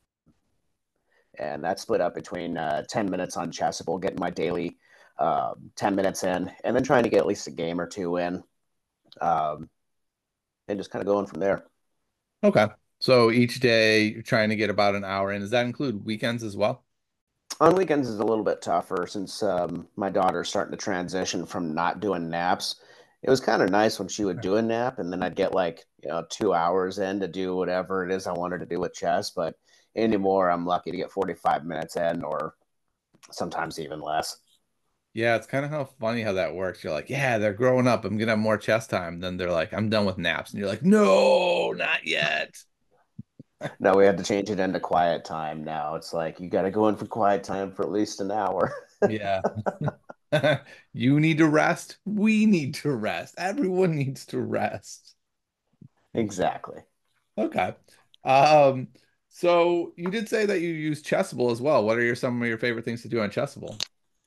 Speaker 2: and that's split up between uh, ten minutes on Chessable, getting my daily uh, ten minutes in, and then trying to get at least a game or two in, um, and just kind of going from there.
Speaker 1: Okay. So each day you're trying to get about an hour in. Does that include weekends as well?
Speaker 2: On weekends is a little bit tougher since um, my daughter's starting to transition from not doing naps. It was kind of nice when she would do a nap, and then I'd get like you know two hours in to do whatever it is I wanted to do with chess. But anymore, I'm lucky to get forty-five minutes in, or sometimes even less.
Speaker 1: Yeah, it's kind of how funny how that works. You're like, yeah, they're growing up. I'm gonna have more chess time. Then they're like, I'm done with naps. And you're like, no, not yet.
Speaker 2: No, we had to change it into quiet time now. It's like you got to go in for quiet time for at least an hour.
Speaker 1: Yeah. You need to rest. We need to rest. Everyone needs to rest.
Speaker 2: Exactly.
Speaker 1: Okay. Um, so you did say that you use Chessable as well. What are your some of your favorite things to do on Chessable?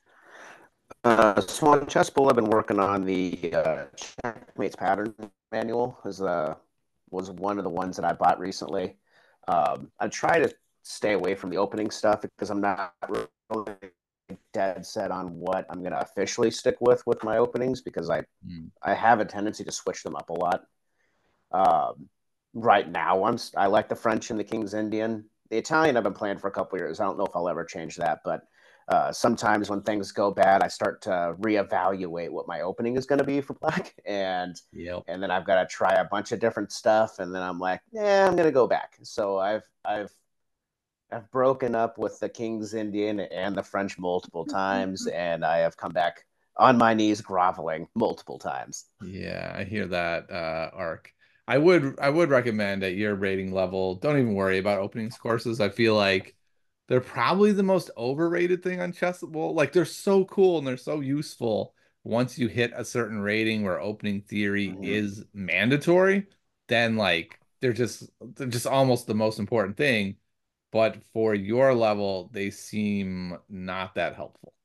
Speaker 2: Uh, so on Chessable, I've been working on the uh, Checkmates pattern manual. Is uh, was one of the ones that I bought recently. Um, I try to stay away from the opening stuff because I'm not really dead set on what I'm going to officially stick with with my openings because I
Speaker 1: Hmm.
Speaker 2: I have a tendency to switch them up a lot. Um, right now, I'm I like the French and the King's Indian. The Italian I've been playing for a couple years. I don't know if I'll ever change that, but uh, sometimes when things go bad, I start to reevaluate what my opening is going to be for black, and
Speaker 1: Yep.
Speaker 2: and then I've got to try a bunch of different stuff, and then I'm like, yeah, I'm going to go back. So I've I've I've broken up with the King's Indian and the French multiple times, and I have come back on my knees groveling multiple times.
Speaker 1: Yeah, I hear that uh arc. I would I would recommend at your rating level, don't even worry about openings courses. I feel like they're probably the most overrated thing on Chessable. Like they're so cool and they're so useful. Once you hit a certain rating where opening theory
Speaker 2: Mm-hmm.
Speaker 1: is mandatory, then like they're just they're just almost the most important thing. But for your level, they seem not that helpful.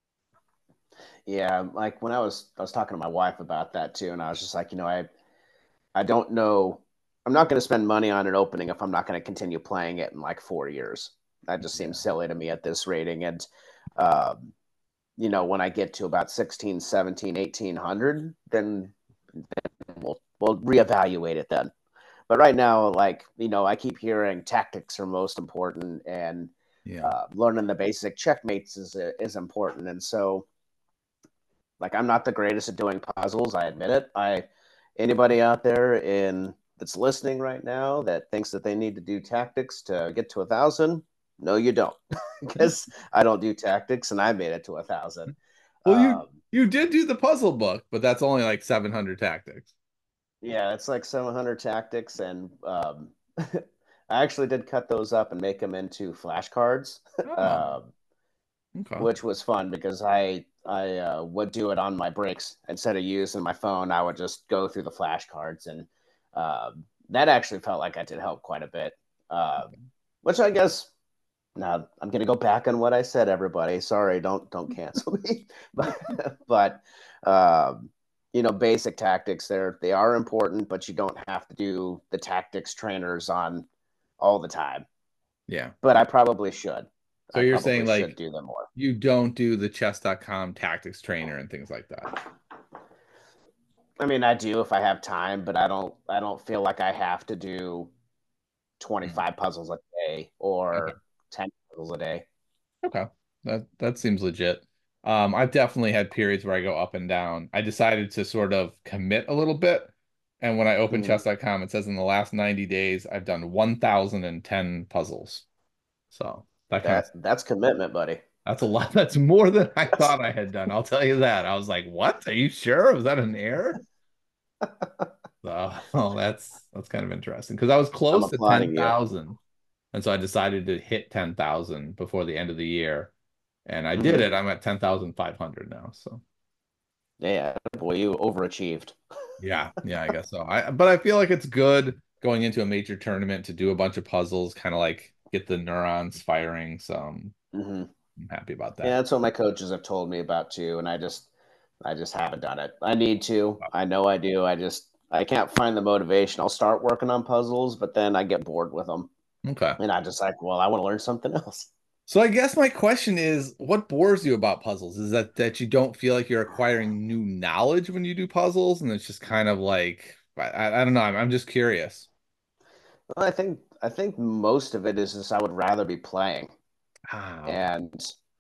Speaker 2: Yeah, like when I was I was talking to my wife about that too, and I was just like, you know, I I don't know. I'm not going to spend money on an opening if I'm not going to continue playing it in like four years. That just seems
Speaker 1: Yeah.
Speaker 2: silly to me at this rating. And um, you know, when I get to about sixteen, seventeen, eighteen hundred, then we'll we'll reevaluate it then. But right now, like you know, I keep hearing tactics are most important, and
Speaker 1: Yeah.
Speaker 2: uh, learning the basic checkmates is is important. And so like I'm not the greatest at doing puzzles. I admit it. I anybody out there in that's listening right now that thinks that they need to do tactics to get to a thousand, no, you don't, because I don't do tactics and I made it to a thousand.
Speaker 1: Well, you
Speaker 2: Um,
Speaker 1: you did do the puzzle book, but that's only like seven hundred tactics.
Speaker 2: yeah, it's like seven hundred tactics, and um, I actually did cut those up and make them into flashcards.
Speaker 1: Oh,
Speaker 2: um,
Speaker 1: okay.
Speaker 2: which was fun because I I uh, would do it on my breaks instead of using my phone. I would just go through the flashcards and uh, that actually felt like I did help quite a bit. Uh, which I guess now I'm going to go back on what I said, everybody. Sorry, don't don't cancel me. but but um, you know, basic tactics there they are important, but you don't have to do the tactics trainers on all the time.
Speaker 1: Yeah.
Speaker 2: But I probably should.
Speaker 1: So
Speaker 2: I
Speaker 1: you're saying
Speaker 2: probably should
Speaker 1: like
Speaker 2: do them more.
Speaker 1: you don't do the chess dot com tactics trainer and things like that.
Speaker 2: I mean, I do if I have time, but I don't. I don't feel like I have to do
Speaker 1: Mhm.
Speaker 2: twenty-five puzzles a day
Speaker 1: Okay.
Speaker 2: or ten puzzles a day.
Speaker 1: Okay. That that seems legit. Um, I've definitely had periods where I go up and down. I decided to sort of commit a little bit. And when I open
Speaker 2: Mm,
Speaker 1: chess dot com, it says in the last ninety days, I've done one thousand ten puzzles. So that kind of
Speaker 2: that that's commitment, buddy.
Speaker 1: that's a lot. That's more than I thought I had done. I'll tell you that. I was like, what? Are you sure? Was that an error? So, oh, that's that's kind of interesting because I was
Speaker 2: I'm
Speaker 1: close to
Speaker 2: applauding you.
Speaker 1: ten thousand. And so I decided to hit ten thousand before the end of the year. And I did
Speaker 2: Hmm.
Speaker 1: it. I'm at ten thousand five hundred now. So
Speaker 2: Yeah, boy, you overachieved.
Speaker 1: yeah, yeah, I guess so. I but I feel like it's good going into a major tournament to do a bunch of puzzles, kind of like get the neurons firing. So I'm,
Speaker 2: Hmm.
Speaker 1: I'm happy about
Speaker 2: Yeah,
Speaker 1: that.
Speaker 2: that's what my coaches have told me about too, and I just, I just haven't done it. I need to. I know I do. I just, I can't find the motivation. I'll start working on puzzles, but then I get bored with them,
Speaker 1: Okay.
Speaker 2: and I just like, well, I want to learn something else.
Speaker 1: So I guess my question is, what bores you about puzzles? Is that that you don't feel like you're acquiring new knowledge when you do puzzles, and it's just kind of like I, I don't know. I'm, I'm just curious.
Speaker 2: Well, I think, I think most of it is just I would rather be playing,
Speaker 1: Ah, okay.
Speaker 2: and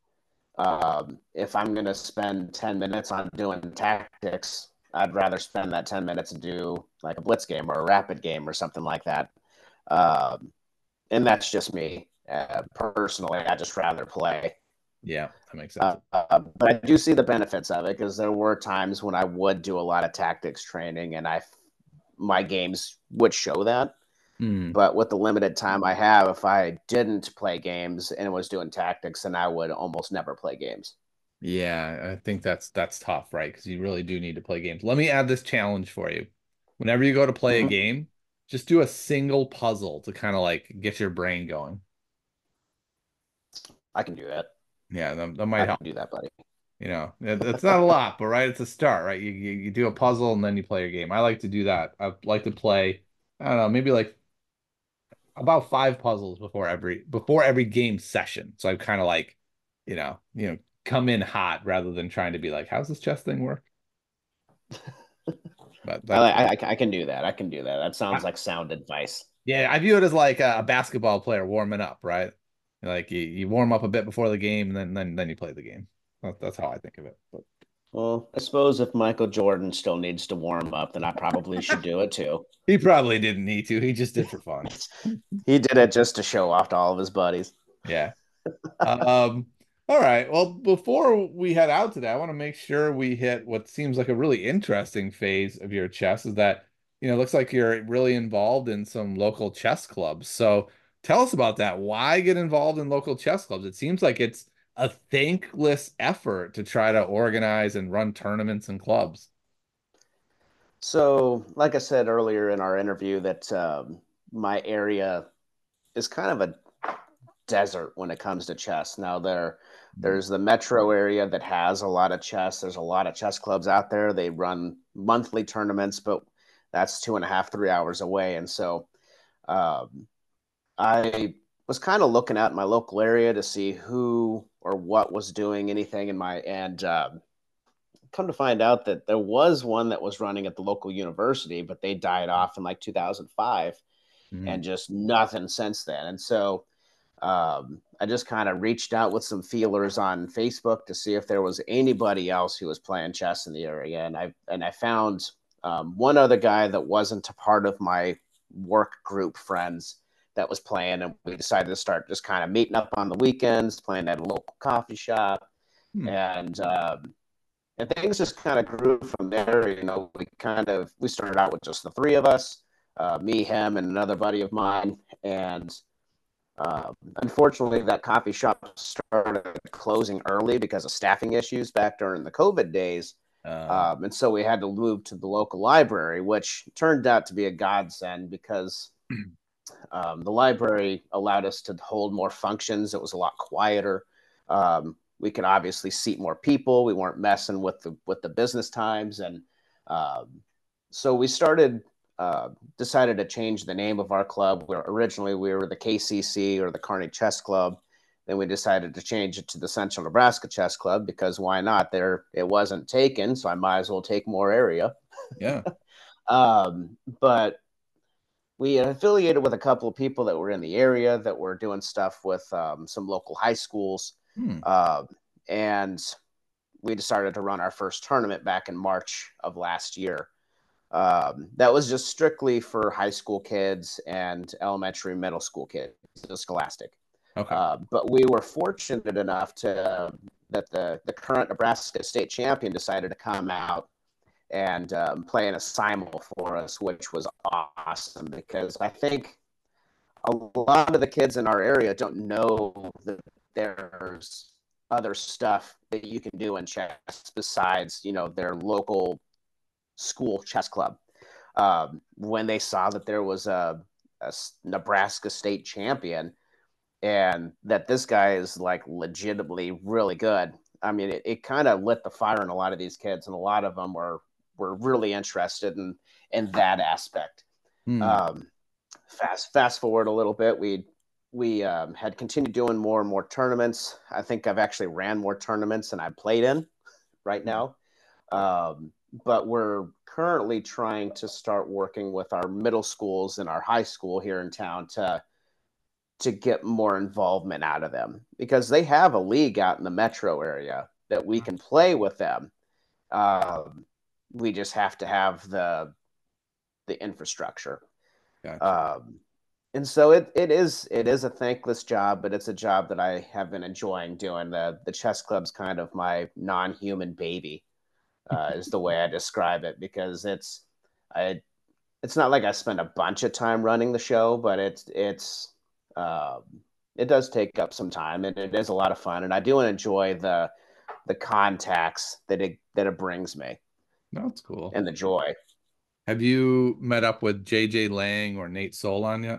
Speaker 2: um, if I'm going to spend ten minutes on doing tactics, I'd rather spend that ten minutes and do like a blitz game or a rapid game or something like that. Um, and that's just me. Uh, personally, I just rather play.
Speaker 1: Yeah, that makes sense.
Speaker 2: Uh, uh, but I do see the benefits of it because there were times when I would do a lot of tactics training, and I my games would show that.
Speaker 1: Hmm.
Speaker 2: But with the limited time I have, if I didn't play games and was doing tactics, then I would almost never play games.
Speaker 1: Yeah, I think that's that's tough, right? Because you really do need to play games. Let me add this challenge for you. Whenever you go to play a
Speaker 2: Mm-hmm.
Speaker 1: game, just do a single puzzle to kind of like get your brain going.
Speaker 2: I can do that.
Speaker 1: Yeah, that, that might
Speaker 2: I
Speaker 1: help.
Speaker 2: can do that, buddy.
Speaker 1: You know, it, it's not a lot, but right, it's a start, right? You, you you do a puzzle and then you play your game. I like to do that. I like to play, I don't know, maybe like about five puzzles before every before every game session. So I kind of like, you know, you know, come in hot rather than trying to be like, how's this chess thing work? But
Speaker 2: I,
Speaker 1: that's
Speaker 2: I, I can do that. I can do that. That sounds
Speaker 1: I,
Speaker 2: like sound advice.
Speaker 1: yeah, I view it as like a, a basketball player warming up, right? Like you, you warm up a bit before the game and then then then you play the game. That, that's how I think of it. But
Speaker 2: Well, I suppose if Michael Jordan still needs to warm up, then I probably should do it too.
Speaker 1: he probably didn't need to. He just did for fun.
Speaker 2: He did it just to show off to all of his buddies.
Speaker 1: Yeah. Um, all right. Well, before we head out today, I want to make sure we hit what seems like a really interesting phase of your chess is that, you know, it looks like you're really involved in some local chess clubs. So tell us about that. Why get involved in local chess clubs? It seems like it's a thankless effort to try to organize and run tournaments and clubs.
Speaker 2: So, like I said earlier in our interview, that um, my area is kind of a desert when it comes to chess. Now there
Speaker 1: Mm.
Speaker 2: there's the metro area that has a lot of chess. There's a lot of chess clubs out there. They run monthly tournaments, but that's two and a half, three hours away. And so um, I was kind of looking at my local area to see who or what was doing anything in my and um, come to find out that there was one that was running at the local university, but they died off in like two thousand five
Speaker 1: Mm.
Speaker 2: and just nothing since then. And so um, I just kind of reached out with some feelers on Facebook to see if there was anybody else who was playing chess in the area, and I and I found um, one other guy that wasn't a part of my work group friends that was playing, and we decided to start just kind of meeting up on the weekends, playing at a local coffee shop,
Speaker 1: Hmm.
Speaker 2: and um, and things just kind of grew from there. You know, we kind of we started out with just the three of us, uh, me, him, and another buddy of mine, and uh, unfortunately, that coffee shop started closing early because of staffing issues back during the COVID days.
Speaker 1: Uh,
Speaker 2: Um, and so we had to move to the local library, which turned out to be a godsend because um, the library allowed us to hold more functions. It was a lot quieter. Um, we could obviously seat more people. We weren't messing with the with the business times, and um, so we started uh, decided to change the name of our club. Where originally we were the K C C, or the Kearney Chess Club. Then we decided to change it to the Central Nebraska Chess Club because why not? There it wasn't taken, so I might as well take more area.
Speaker 1: yeah.
Speaker 2: Um, but we affiliated with a couple of people that were in the area that were doing stuff with um, some local high schools.
Speaker 1: Hmm.
Speaker 2: Uh, and we started to run our first tournament back in March of last year. Um, that was just strictly for high school kids and elementary, middle school kids, the Scholastic.
Speaker 1: Okay.
Speaker 2: Uh, but we were fortunate enough to uh, that the the current Nebraska state champion decided to come out and um, play in a simul for us, which was awesome because I think a lot of the kids in our area don't know that there's other stuff that you can do in chess besides, you know, their local school chess club. Um, when they saw that there was a, a Nebraska state champion and that this guy is like legitimately really good, I mean, it, it kind of lit the fire in a lot of these kids, and a lot of them were were really interested in in that aspect.
Speaker 1: Hmm.
Speaker 2: Um, fast fast forward a little bit, we we um, had continued doing more and more tournaments. I think I've actually ran more tournaments than I played in right now. Um, but we're currently trying to start working with our middle schools and our high school here in town to to get more involvement out of them because they have a league out in the metro area that we can play with them. Um, we just have to have the the infrastructure.
Speaker 1: Gotcha.
Speaker 2: Um, and so it, it is it is a thankless job, but it's a job that I have been enjoying doing. The the chess club's kind of my non-human baby, uh, is the way I describe it because it's I it's not like I spend a bunch of time running the show, but it's it's um, it does take up some time and it is a lot of fun, and I do enjoy the the contacts that it that it brings me
Speaker 1: That's cool.
Speaker 2: and the joy.
Speaker 1: Have you met up with J J Lang or Nate Solon yet?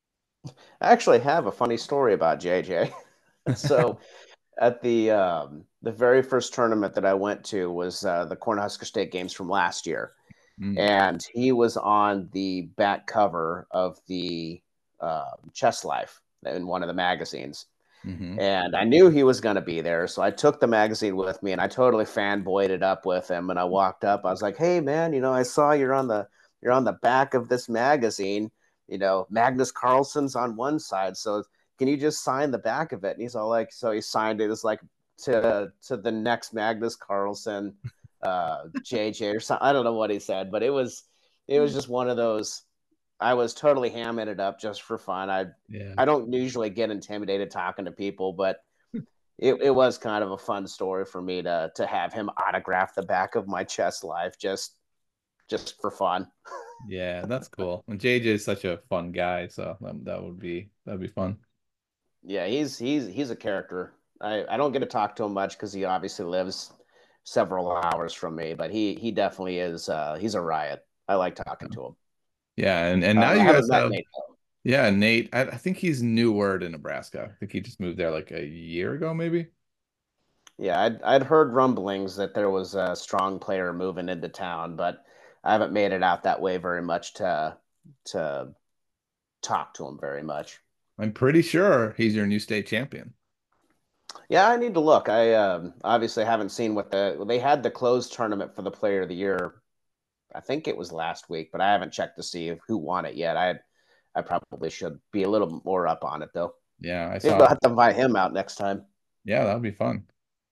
Speaker 2: I actually have a funny story about J J. So at the um, the very first tournament that I went to was uh, the Cornhusker State Games from last year,
Speaker 1: Mm.
Speaker 2: and he was on the back cover of the uh, Chess Life in one of the magazines.
Speaker 1: Hmm.
Speaker 2: And I knew he was going to be there, so I took the magazine with me, and I totally fanboyed it up with him. And I walked up, I was like, "Hey, man, you know, I saw you're on the you're on the back of this magazine. You know, Magnus Carlsen's on one side, so can you just sign the back of it?" And he's all like, so he signed it. It's like to to the next Magnus Carlsen, uh, J J or something. I don't know what he said, but it was it was just one of those. I was totally hamming it up just for fun. I
Speaker 1: Yeah.
Speaker 2: I don't usually get intimidated talking to people, but it, it was kind of a fun story for me to to have him autograph the back of my chess life just just for fun.
Speaker 1: Yeah, that's cool. And J J is such a fun guy, so that, that would be that'd be fun.
Speaker 2: Yeah, he's he's he's a character. I, I don't get to talk to him much because he obviously lives several hours from me, but he he definitely is. Uh, he's a riot. I like talking to him.
Speaker 1: Yeah, and and now
Speaker 2: Um, I
Speaker 1: you
Speaker 2: haven't
Speaker 1: guys
Speaker 2: met
Speaker 1: have
Speaker 2: Nate though.
Speaker 1: yeah, Nate. I, I think he's newer to Nebraska. I think he just moved there like a year ago, maybe.
Speaker 2: Yeah, I'd I'd heard rumblings that there was a strong player moving into town, but I haven't made it out that way very much to to talk to him very much.
Speaker 1: I'm pretty sure he's your new state champion.
Speaker 2: Yeah, I need to look. I um, obviously haven't seen what the they had the closed tournament for the Player of the Year. I think it was last week, but I haven't checked to see who won it yet. I I probably should be a little more up on it though.
Speaker 1: Yeah, I
Speaker 2: Maybe
Speaker 1: saw.
Speaker 2: I'll have to invite him out next time.
Speaker 1: Yeah, that'd be fun.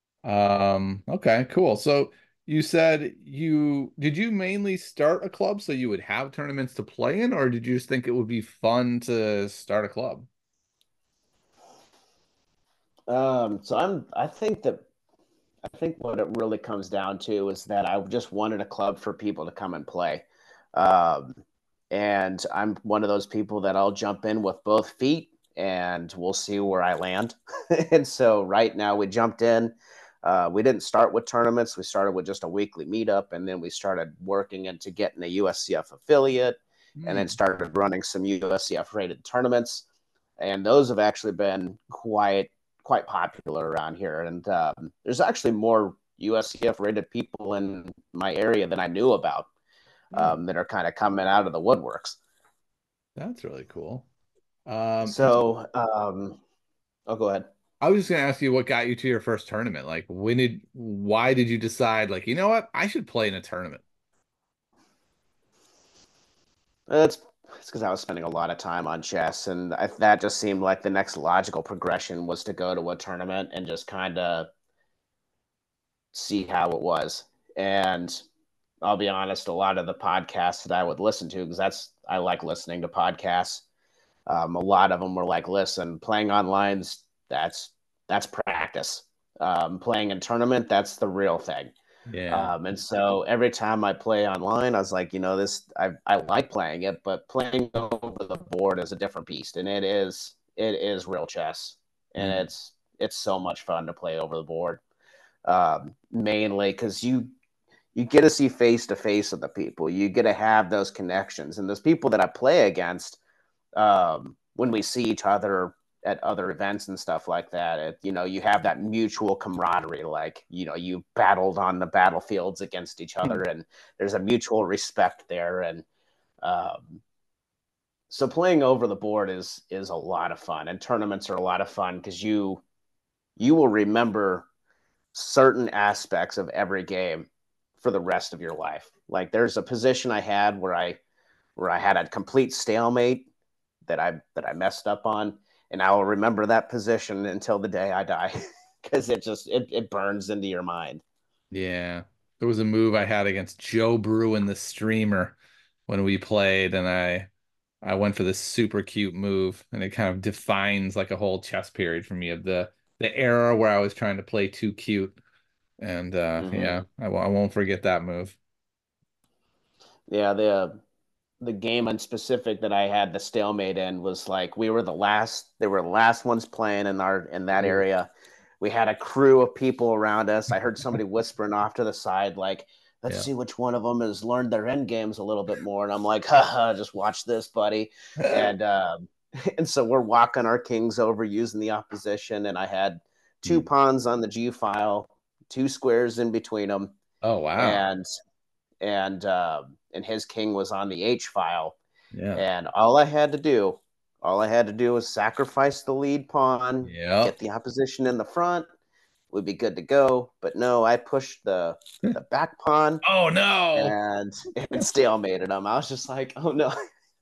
Speaker 1: Um, okay, cool. So you said you did you mainly start a club so you would have tournaments to play in, or did you just think it would be fun to start a club?
Speaker 2: Um, so I'm I think that I think what it really comes down to is that I just wanted a club for people to come and play. Um, and I'm one of those people that I'll jump in with both feet and we'll see where I land. And so right now we jumped in. Uh, we didn't start with tournaments. We started with just a weekly meetup, and then we started working into getting a U S C F affiliate, and then
Speaker 1: Hmm.
Speaker 2: started running some U S C F rated tournaments. And those have actually been quite quite popular around here. And um, there's actually more U S C F rated people in my area than I knew about,
Speaker 1: Oh,
Speaker 2: um, that are kind of coming out of the woodworks.
Speaker 1: that's really cool. Um,
Speaker 2: So, um, I'll go ahead.
Speaker 1: I was just gonna ask you what got you to your first tournament. Like, when did, why did you decide, like, you know what, I should play in a tournament?
Speaker 2: It's it's because I was spending a lot of time on chess, and I, that just seemed like the next logical progression was to go to a tournament and just kind of see how it was. And I'll be honest, a lot of the podcasts that I would listen to, because that's I like listening to podcasts. Um, a lot of them were like, "Listen, playing online's that's that's practice. Um, playing in tournament, that's the real thing."
Speaker 1: Yeah.
Speaker 2: Um, and so every time I play online, I was like, you know, this I, I like playing it, but playing over the board is a different beast, and it is it is real chess, and
Speaker 1: Mhm.
Speaker 2: it's it's so much fun to play over the board. Um, mainly because you you get to see face to face with the people, you get to have those connections, and those people that I play against, um, when we see each other at other events and stuff like that, it, you know, you have that mutual camaraderie. Like, you know, you battled on the battlefields against each other, and there's a mutual respect there. And um, so playing over the board is is a lot of fun, and tournaments are a lot of fun because you you will remember certain aspects of every game for the rest of your life. Like, there's a position I had where I where I had a complete stalemate that I that I messed up on, and I will remember that position until the day I die because it just it, it burns into your mind.
Speaker 1: Yeah. There was a move I had against Joe Bruin, the streamer, when we played, and I I went for this super cute move, and it kind of defines like a whole chess period for me of the the era where I was trying to play too cute. And uh
Speaker 2: Mm-hmm.
Speaker 1: yeah, I, w- I won't forget that move.
Speaker 2: Yeah, the the game in specific that I had the stalemate in was like we were the last they were the last ones playing in our in that
Speaker 1: Ooh.
Speaker 2: area. We had a crew of people around us. I heard somebody whispering off to the side like, let's
Speaker 1: Yeah.
Speaker 2: see which one of them has learned their end games a little bit more. And I'm like, haha, just watch this, buddy. And um, and so we're walking our kings over using the opposition, and I had two
Speaker 1: Hmm.
Speaker 2: pawns on the G file, two squares in between them,
Speaker 1: Oh wow.
Speaker 2: and and uh, and his king was on the H file,
Speaker 1: Yeah.
Speaker 2: and all I had to do, all I had to do was sacrifice the lead pawn,
Speaker 1: Yep.
Speaker 2: get the opposition in the front, would be good to go. But no, I pushed the the back pawn
Speaker 1: Oh no.
Speaker 2: and and stalemated him. I was just like, oh no.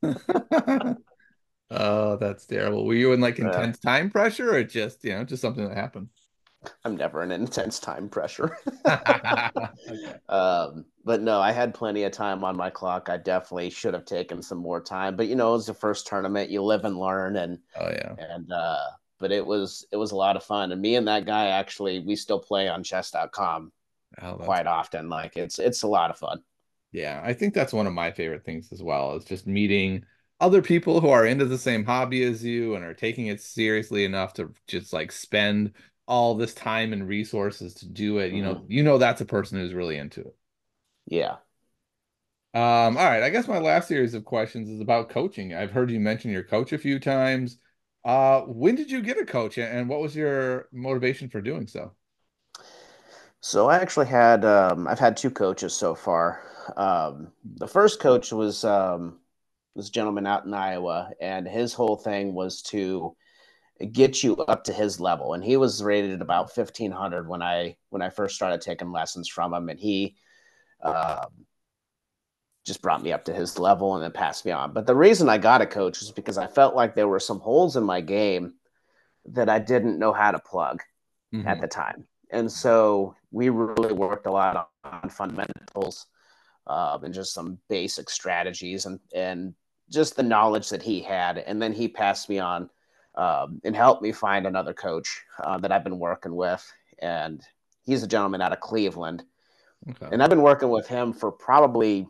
Speaker 1: Oh, that's terrible. Were you in like
Speaker 2: Uh,
Speaker 1: intense time pressure or just, you know, just something that happened?
Speaker 2: I'm never in intense time pressure.
Speaker 1: Okay.
Speaker 2: um, but no, I had plenty of time on my clock. I definitely should have taken some more time. But you know, it was the first tournament. You live and learn, and
Speaker 1: Oh yeah.
Speaker 2: and uh but it was it was a lot of fun, and me and that guy actually we still play on chess dot com
Speaker 1: Oh, that's
Speaker 2: quite often. Like, it's it's a lot of fun.
Speaker 1: yeah. I think that's one of my favorite things as well, is just meeting other people who are into the same hobby as you and are taking it seriously enough to just like spend all this time and resources to do it. You know,
Speaker 2: Hmm.
Speaker 1: you know that's a person who's really into it.
Speaker 2: Yeah.
Speaker 1: Um, all right, I guess my last series of questions is about coaching. I've heard you mention your coach a few times. Uh, when did you get a coach, and what was your motivation for doing so?
Speaker 2: So I actually had um I've had two coaches so far. Um the first coach was um this gentleman out in Iowa, and his whole thing was to get you up to his level, and he was rated at about fifteen hundred when I when I first started taking lessons from him, and he um just brought me up to his level and then passed me on. But the reason I got a coach was because I felt like there were some holes in my game that I didn't know how to plug at
Speaker 1: Hmm.
Speaker 2: the time. And so we really worked a lot on fundamentals, um, and just some basic strategies, and, and just the knowledge that he had. And then he passed me on, um, and helped me find another coach uh, that I've been working with. And he's a gentleman out of Cleveland.
Speaker 1: Okay.
Speaker 2: And I've been working with him for probably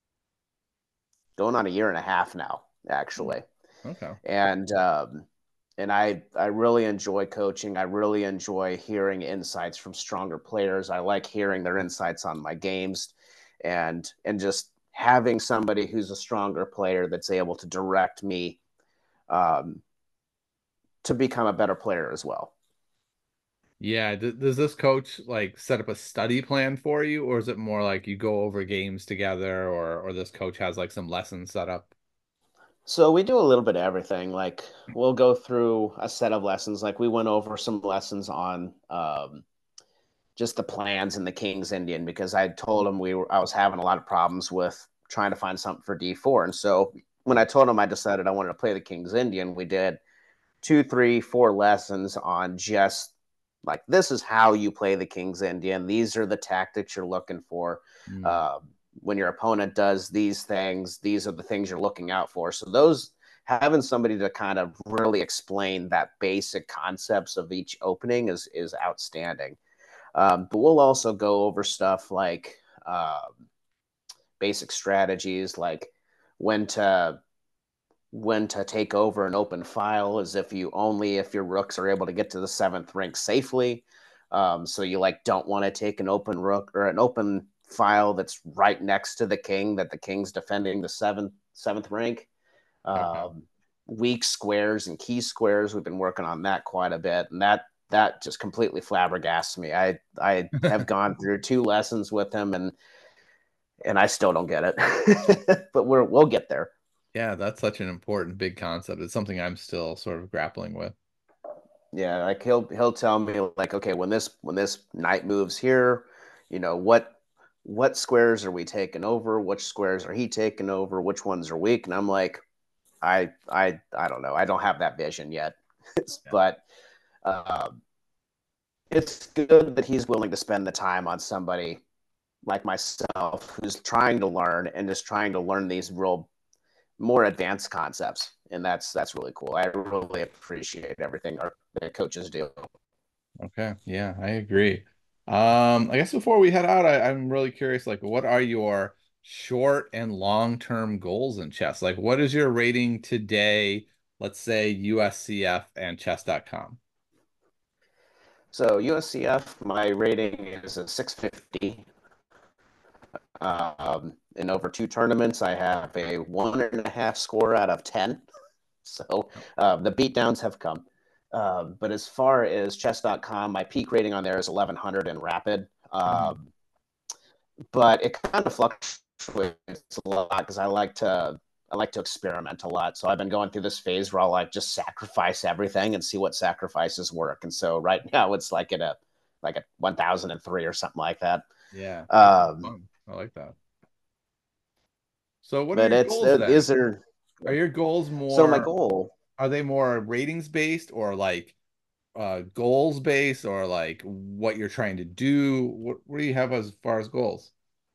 Speaker 2: going on a year and a half now, actually.
Speaker 1: Okay.
Speaker 2: And um, and I I really enjoy coaching. I really enjoy hearing insights from stronger players. I like hearing their insights on my games, and and just having somebody who's a stronger player that's able to direct me um, to become a better player as well.
Speaker 1: Yeah, d does this coach like set up a study plan for you, or is it more like you go over games together, or or this coach has like some lessons set up?
Speaker 2: So we do a little bit of everything. Like we'll go through a set of lessons. Like we went over some lessons on um, just the plans in the King's Indian because I told him we were I was having a lot of problems with trying to find something for D four. And so when I told him I decided I wanted to play the King's Indian, we did two, three, four lessons on just like this is how you play the King's Indian. These are the tactics you're looking for.
Speaker 1: Mm.
Speaker 2: Uh, when your opponent does these things, these are the things you're looking out for. So those having somebody to kind of really explain that basic concepts of each opening is is outstanding. Um, but we'll also go over stuff like uh, basic strategies, like when to when to take over an open file, as if you only if your rooks are able to get to the seventh rank safely. Um, so you like don't want to take an open rook or an open file that's right next to the king that the king's defending the seventh seventh rank.
Speaker 1: Okay.
Speaker 2: Um, Weak squares and key squares. We've been working on that quite a bit, and that that just completely flabbergasts me. I I have gone through two lessons with him, and and I still don't get it, but we're we'll get there.
Speaker 1: Yeah, that's such an important big concept. It's something I'm still sort of grappling with.
Speaker 2: Yeah, like he'll he'll tell me like, okay, when this when this knight moves here, you know what what squares are we taking over? Which squares are he taking over? Which ones are weak? And I'm like, I I I don't know. I don't have that vision yet,
Speaker 1: Yeah.
Speaker 2: but uh, it's good that he's willing to spend the time on somebody like myself who's trying to learn and is trying to learn these real more advanced concepts, and that's that's really cool. I really appreciate everything our the coaches do.
Speaker 1: Okay. Yeah, I agree. Um, I guess before we head out, I, I'm really curious, like, what are your short and long-term goals in chess? Like, what is your rating today? Let's say U S C F and chess dot com.
Speaker 2: So U S C F, my rating is a six fifty. Um, in over two tournaments, I have a one and a half score out of ten. So uh, the beatdowns have come. Um, but as far as chess dot com, my peak rating on there is eleven hundred in rapid.
Speaker 1: Mhm.
Speaker 2: Um, but it kind of fluctuates a lot because I like to I like to experiment a lot. So I've been going through this phase where I'll like just sacrifice everything and see what sacrifices work. And so right now it's like at a like a one thousand three or something like that.
Speaker 1: Yeah, that's
Speaker 2: Um,
Speaker 1: fun. I like that. So what are
Speaker 2: but
Speaker 1: your
Speaker 2: it's
Speaker 1: goals
Speaker 2: uh,
Speaker 1: then?
Speaker 2: these are
Speaker 1: Are your goals
Speaker 2: so my
Speaker 1: more,
Speaker 2: goal.
Speaker 1: are they more ratings based or like uh goals based or like what you're trying to do? What what do you have as far as goals?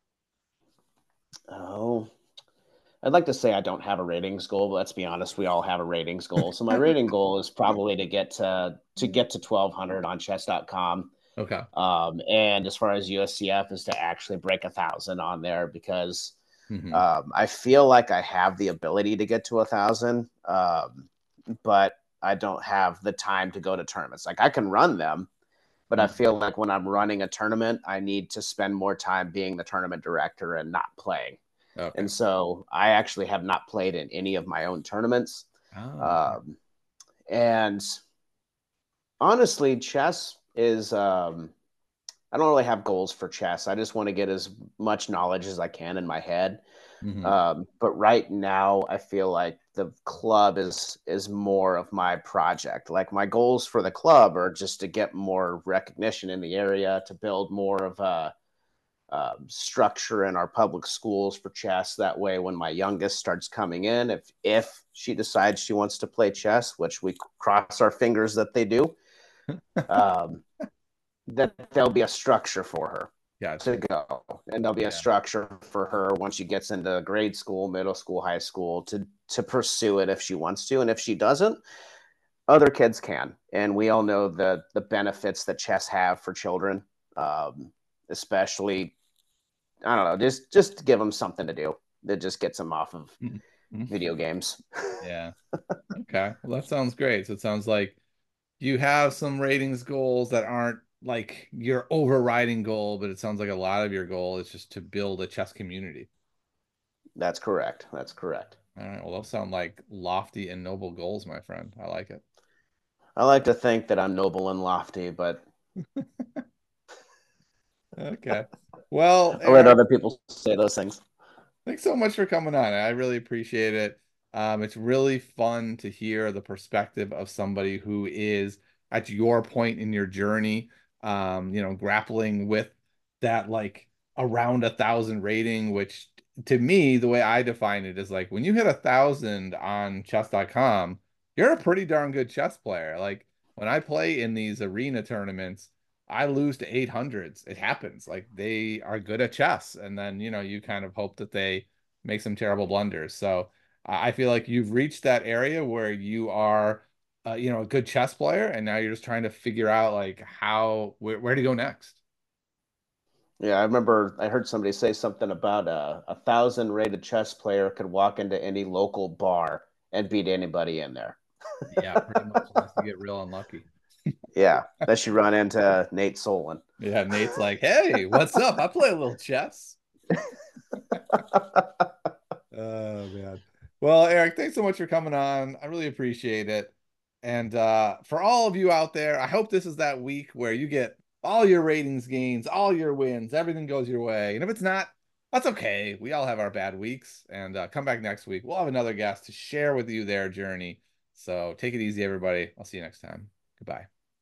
Speaker 2: Oh, I'd like to say I don't have a ratings goal, but let's be honest, we all have a ratings goal. So my rating goal is probably to get to to get to twelve hundred on chess dot com.
Speaker 1: Okay.
Speaker 2: Um, and as far as U S C F is to actually break a thousand on there because
Speaker 1: Hmm.
Speaker 2: um, I feel like I have the ability to get to a thousand, um, but I don't have the time to go to tournaments. Like I can run them, but I
Speaker 1: Hmm.
Speaker 2: feel like when I'm running a tournament, I need to spend more time being the tournament director and not playing.
Speaker 1: Okay.
Speaker 2: And so I actually have not played in any of my own tournaments.
Speaker 1: Oh, okay.
Speaker 2: Um, and honestly, chess is, um, I don't really have goals for chess. I just want to get as much knowledge as I can in my head.
Speaker 1: Hmm.
Speaker 2: Um, but right now, I feel like the club is is more of my project. Like my goals for the club are just to get more recognition in the area, to build more of a um, structure in our public schools for chess. That way, when my youngest starts coming in, if if she decides she wants to play chess, which we cross our fingers that they do, um, that there'll be a structure for her to
Speaker 1: Gotcha.
Speaker 2: go, and there'll be a
Speaker 1: Yeah.
Speaker 2: structure for her once she gets into grade school, middle school, high school to to pursue it if she wants to, and if she doesn't, other kids can. And we all know the the benefits that chess have for children, um, especially I don't know, just just to give them something to do that just gets them off of video games.
Speaker 1: Yeah. Okay. Well, that sounds great. So it sounds like you have some ratings goals that aren't like your overriding goal, but it sounds like a lot of your goal is just to build a chess community.
Speaker 2: That's correct. That's correct.
Speaker 1: All right. Well, those sound like lofty and noble goals, my friend. I like it.
Speaker 2: I like to think that I'm noble and lofty, but
Speaker 1: Okay. Well,
Speaker 2: I let
Speaker 1: Eric,
Speaker 2: other people say those things.
Speaker 1: thanks so much for coming on. I really appreciate it. Um, it's really fun to hear the perspective of somebody who is at your point in your journey, um, you know, grappling with that like around a thousand rating, which to me, the way I define it is like when you hit a thousand on chess dot com, you're a pretty darn good chess player. Like when I play in these arena tournaments, I lose to eight hundreds. It happens. Like they are good at chess. And then, you know, you kind of hope that they make some terrible blunders. So I feel like you've reached that area where you are, uh, you know, a good chess player. And now you're just trying to figure out like how, where, where to go next.
Speaker 2: Yeah, I remember I heard somebody say something about a, a thousand rated chess player could walk into any local bar and beat anybody in there.
Speaker 1: Yeah, pretty much unless you get real unlucky.
Speaker 2: Yeah, unless you run into Nate Solon.
Speaker 1: Yeah, Nate's like, hey, what's up? I play a little chess. Oh man. Well, Eric, thanks so much for coming on. I really appreciate it. And uh, for all of you out there, I hope this is that week where you get all your ratings gains, all your wins, everything goes your way. And if it's not, that's okay. We all have our bad weeks. And uh, come back next week. We'll have another guest to share with you their journey. So take it easy, everybody. I'll see you next time. Goodbye.